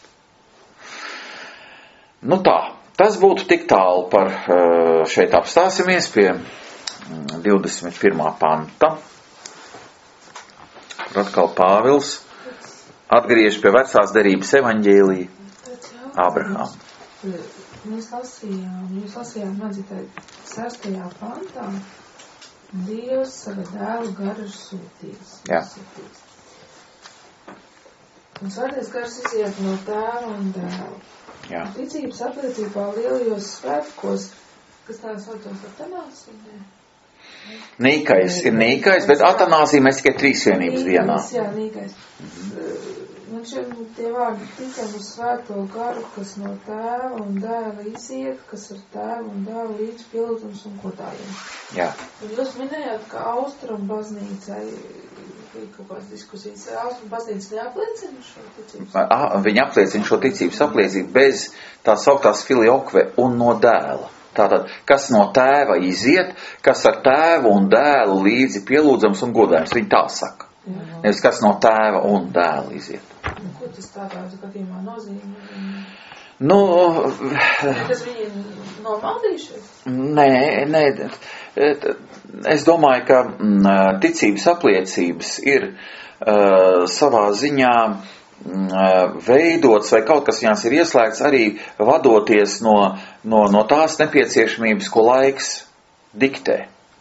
Tas būtu tik tālu par šeit apstāsimies pie 21. panta. Tur atkal Pāvils atgriež pie vecās derības evaņģēlija Ābrahāmu. Mēs lasījām mācītāji 6. pantā, Dievs savu dēlu garu ir sūtījis. Jā. Un svētais gars iziet no tēva un dēla. Jā. Ticības apliecībā lielajos svētkos, kas tā saucās atanāzija? Nīkais ir nīkais, bet atanāzija mēs tikai trīsvienības dienā. Jā, nīkais. Un šiem tie vārdi ticam uz svēto garu, kas no tēva un dēla iziet, kas ar tēvu un dēlu līdz pildums un godājums. Jā. Un jūs minējāt, ka Austrum baznīcai ir kaut kādas diskusijas. Austrum baznīca neapliecina šo ticības? Viņa apliecina šo ticības apliecību bez tā sauktās filiokve un no dēla. Tātad, kas no tēva iziet, kas ar tēvu un dēlu līdzi pielūdzams un godājums. Viņa tā saka. Nevis kas no tēva un dēla iziet. Ko tas tādā gadījumā nozīmē? Nu, tas viņi nomaldījušies? Nē. Es domāju, ka ticības apliecības ir savā ziņā veidots vai kaut kas viņās ir ieslēgts arī vadoties no tās nepieciešamības, ko laiks diktē.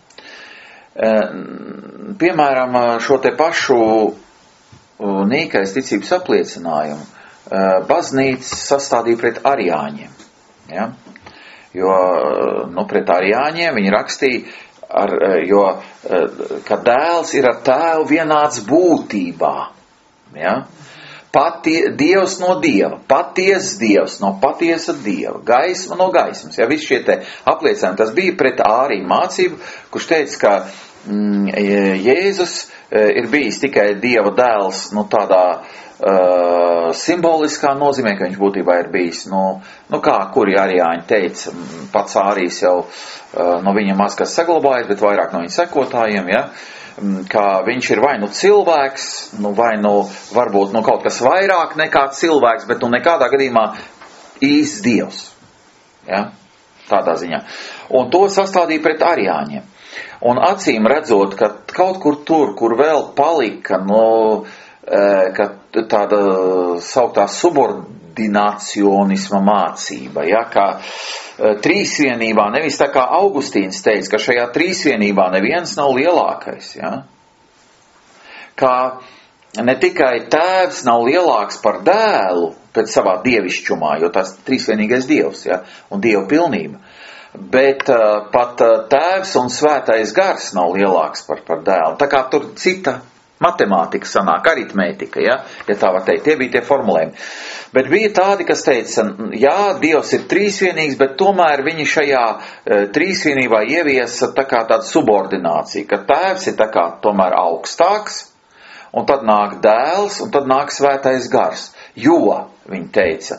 Piemēram, šo te pašu nīkais ticības apliecinājumu baznīca sastādīja pret ariāņiem. Ja? Jo, pret ariāņiem viņi rakstīja, ka dēls ir ar tēvu vienāds būtībā. Ja? Dievs no Dieva, patiesas Dievs no patiesa Dieva, gaisma no gaismas. Ja, visi šie te apliecinājumi, tas bija pret āriju mācību, kurš teica, ka Jēzus ir bijis tikai Dieva dēls, tādā simboliskā nozīmē, ka viņš būtībā ir bijis, kā kuri ariāņi teica, pats ārijs jau no viņa maz kas saglabājas, bet vairāk no viņa sekotājiem, ja. Ka viņš ir vai cilvēks, vai varbūt kaut kas vairāk nekā cilvēks, bet nekādā gadījumā īsts Dievs. Ja? Tādā ziņā. Un to sastādīja pret ariāņiem. Un acīm redzot, ka kaut kur tur, kur vēl palika, ka tāda sauktā subordinācionisma mācība, ja, ka trīsvienībā, nevis tā kā Augustīns teica, ka šajā trīsvienībā neviens nav lielākais, ja, ka ne tikai tēvs nav lielāks par dēlu pēc savā dievišķumā, jo tas trīsvienīgais Dievs, ja, un Dieva pilnība, bet pat tēvs un svētais gars nav lielāks par dēlu. Tā kā tur cita matemātika sanāk, aritmētika, ja tā var teikt, tie bija tie formulējumi. Bet bija tādi, kas teica, jā, Dievs ir trīsvienīgs, bet tomēr viņi šajā trīsvienībā ieviesa tā kā tāda subordinācija, ka tēvs ir tā kā tomēr augstāks, un tad nāk dēls, un tad nāk svētais gars. Jo, viņi teica,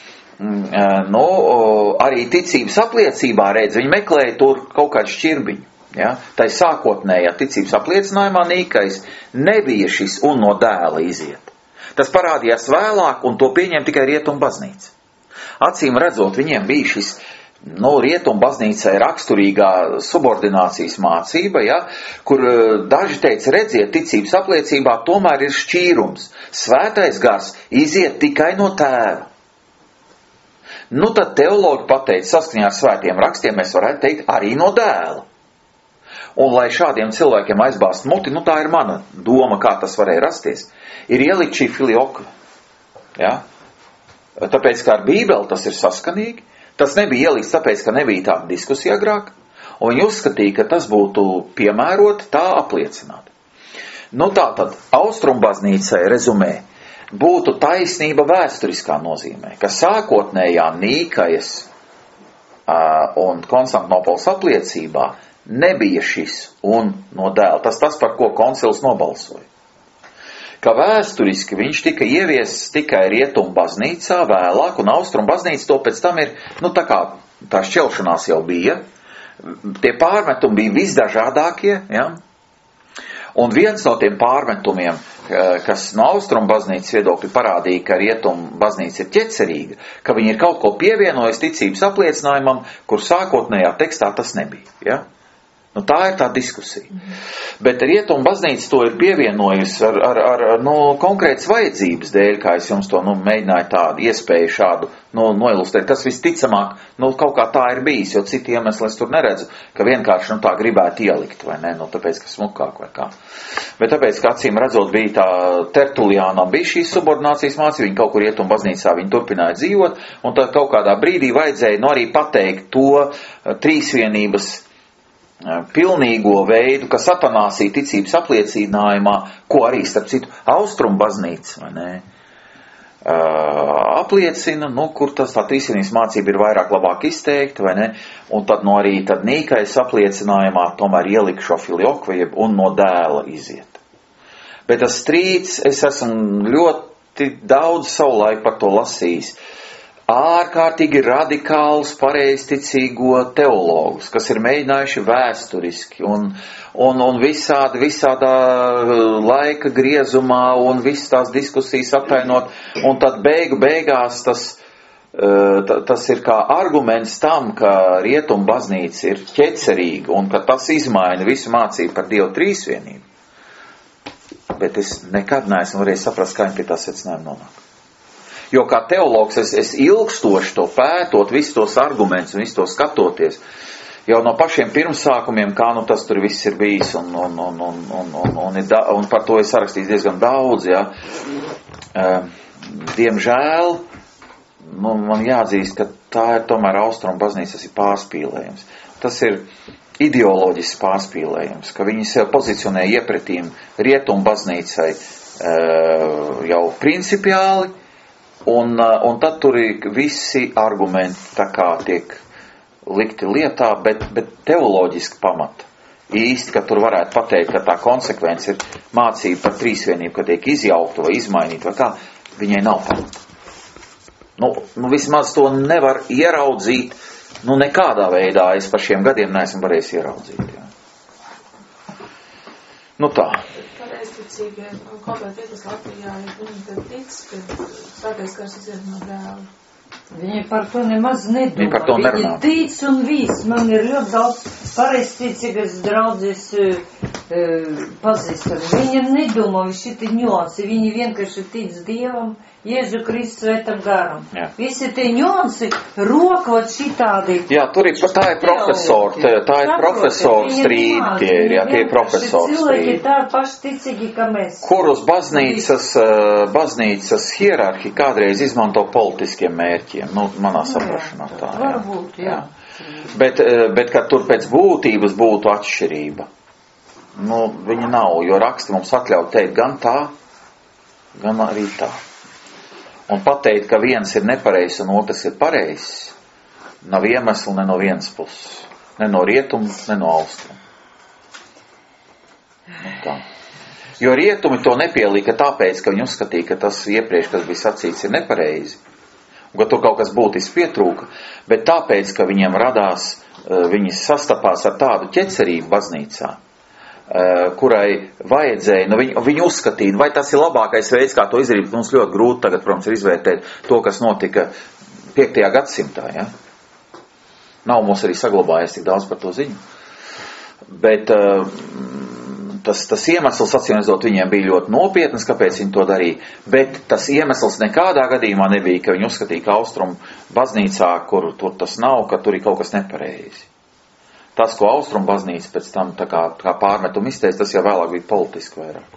arī ticības apliecībā redz, viņi meklēja tur kaut kādu šķirbiņu. Ja? Tai sākotnējā ticības apliecinājumā nīkais nebija šis un no dēla iziet. Tas parādījās vēlāk, un to pieņem tikai Rietumu baznīca. Acīm redzot, viņiem bija šis Rietumu baznīcai raksturīgā subordinācijas mācība, ja? Kur daži teica, redziet, ticības apliecībā tomēr ir šķīrums. Svētais gars iziet tikai no tēva. Tad teologi pateica, saskaņā ar svētiem rakstiem, mēs varētu teikt arī no dēla. Un lai šādiem cilvēkiem aizbāzt muti, tā ir mana doma, kā tas varēja rasties, ir ielikt šī filiokve. Ja? Tāpēc, kā ar Bībeli tas ir saskanīgi, tas nebija ielikts tāpēc, ka nebija tāda diskusija agrāk, un viņi uzskatīja, ka tas būtu piemēroti tā apliecināt. Tātad, Austrumbaznīcai rezumē, būtu taisnība vēsturiskā nozīmē, ka sākotnējā Nīkajas un Konstantinopols apliecībā nebija šis un no dēla. Tas, par ko koncils nobalsoja. Ka vēsturiski viņš tika ieviests tikai Rietumu baznīcā vēlāk, un Austrumu baznīca to pēc tam ir, tā šķelšanās jau bija. Tie pārmetumi bija visdažādākie, ja? Un viens no tiem pārmetumiem, kas no Austrumu baznīcas viedokļa parādīja, ka Rietumu baznīca ir ķecerīga, ka viņi ir kaut ko pievienojis ticības apliecinājumam, kur sākotnējā tekstā tas nebija, ja? Nu, tā ir tā diskusija. Bet Rietumu baznīca to ir pievienojusi ar konkrētas vajadzības dēļ, kā es jums to mēģināju tādu iespēju šādu noilustrēt, kas visticamāk, kaut kā tā ir bijis, jo citi iemesli es tur neredzu, ka vienkārši tā gribētu ielikt, vai ne, tāpēc, ka smukāk vai kā. Bet tāpēc, ka acīm redzot bija tā Tertuliānam bija šīs subordinācijas mācība, viņi kaut kur Rietumu baznīcā viņi turpināja dzīvot, un tad kaut kādā brīdī vajadzēja arī pateikt to trīsvienības pilnīgo veidu, kas Atanāsija ticības apliecinājumā, ko arī, starp citu, Austrumu baznīca, vai ne, apliecina, kur tā trīsvienības mācība ir vairāk labāk izteikta, vai ne, un tad arī tad Nīkais apliecinājumā tomēr ielika šo filioku un no dēla iziet. Bet tas strīds, es esmu ļoti daudz savulaik par to lasījis, ārkārtīgi radikālus pareizticīgo teologus, kas ir mēģinājuši vēsturiski un visādā laika griezumā un visas tās diskusijas attainot, un tad beigās tas ir kā arguments tam, ka Rietumu baznīca ir ķecerīga un ka tas izmaina visu mācību par Dievu trīsvienību. Bet es nekad neesmu varējis saprast, kā viņi pie tā secinājuma nonāk. Jo kā teologs es ilgstoši to pētot, visus tos argumentus un visus to skatoties, jau no pašiem pirmsākumiem, kā tas tur viss ir bijis, un par to es sarakstījis diezgan daudz, ja. Diemžēl, man jāatzīst, ka tā ir tomēr Austrumu baznīca, tas ir pārspīlējums. Tas ir ideoloģisks pārspīlējums, ka viņi sev pozicionē iepretīm Rietumu baznīcai jau principiāli, un tad tur ir visi argumenti tā kā tiek likti lietā, bet teoloģiski pamata. Īsti, ka tur varētu pateikt, ka tā konsekvence ir mācība par trīsvienību, ka tiek izjaukta vai izmainīta, vai kā, viņai nav pamata. Vismaz to nevar ieraudzīt, nekādā veidā es par šiem gadiem neesmu varējis ieraudzīt. Jā. Tā. Pareizticīgie, kāpēc tas Latvijā, ja viņi tad tic, ka svētais gars iziet no dēla? Viņi par to nemaz nedomā. Viņi par to nerunā. Viņi tic un viss. Man ir ļoti daudz pareizticīgas draudzes pazīstami. Viņi nedomā, šiti ņuansi. Viņi vienkārši tic Dievam, Jēzu Kristu svētam garam. Jā. Visi tie ņuansi rokot šitādi. Jā, tur ir, tā ir profesoru strīdi, tie ir profesoru strīdi. Tā ir pašticīgi, ka mēs. Kurus baznīcas hierarhi kādreiz izmanto politiskiem mērķiem, manā saprašanā tā. Varbūt, jā. Bet kad tur pēc būtības būtu atšķirība, viņa nav, jo raksti mums atļauj teikt gan tā, gan arī tā. Un pateikt, ka viens ir nepareizs un otrs ir pareizs, nav iemeslu ne no vienas puses. Ne no rietumu, ne no austrumu. Tā. Jo rietumi to nepielika tāpēc, ka viņi uzskatīja, ka tas iepriekš, kas bija sacīts, ir nepareizi. Un ka tur kaut kas būtiski pietrūka. Bet tāpēc, ka viņiem radās, viņi sastapās ar tādu ķecerību baznīcā, kurai vajadzēja, viņi uzskatīja, vai tas ir labākais veids, kā to izdarīt. Mums ļoti grūti tagad, protams, ir izvērtēt to, kas notika 5. gadsimtā. Ja? Nav mums arī saglabājies tik daudz par to ziņu. Bet tas iemesls, acīmredzot, viņiem bija ļoti nopietnas, kāpēc viņi to darīja. Bet tas iemesls nekādā gadījumā nebija, ka viņi uzskatīja, ka Austrumu baznīcā, kur tur tas nav, ka tur ir kaut kas nepareizi. Tas, ko Austrumu baznīca pēc tam tā kā pārmetumu izteica, tas jau vēlāk bija politiski vairāk.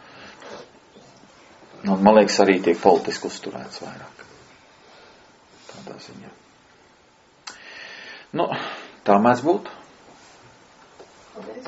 Man liekas, arī tiek politiski uzturēts vairāk. Tādā ziņā. Tā mēdz būt. Paldies.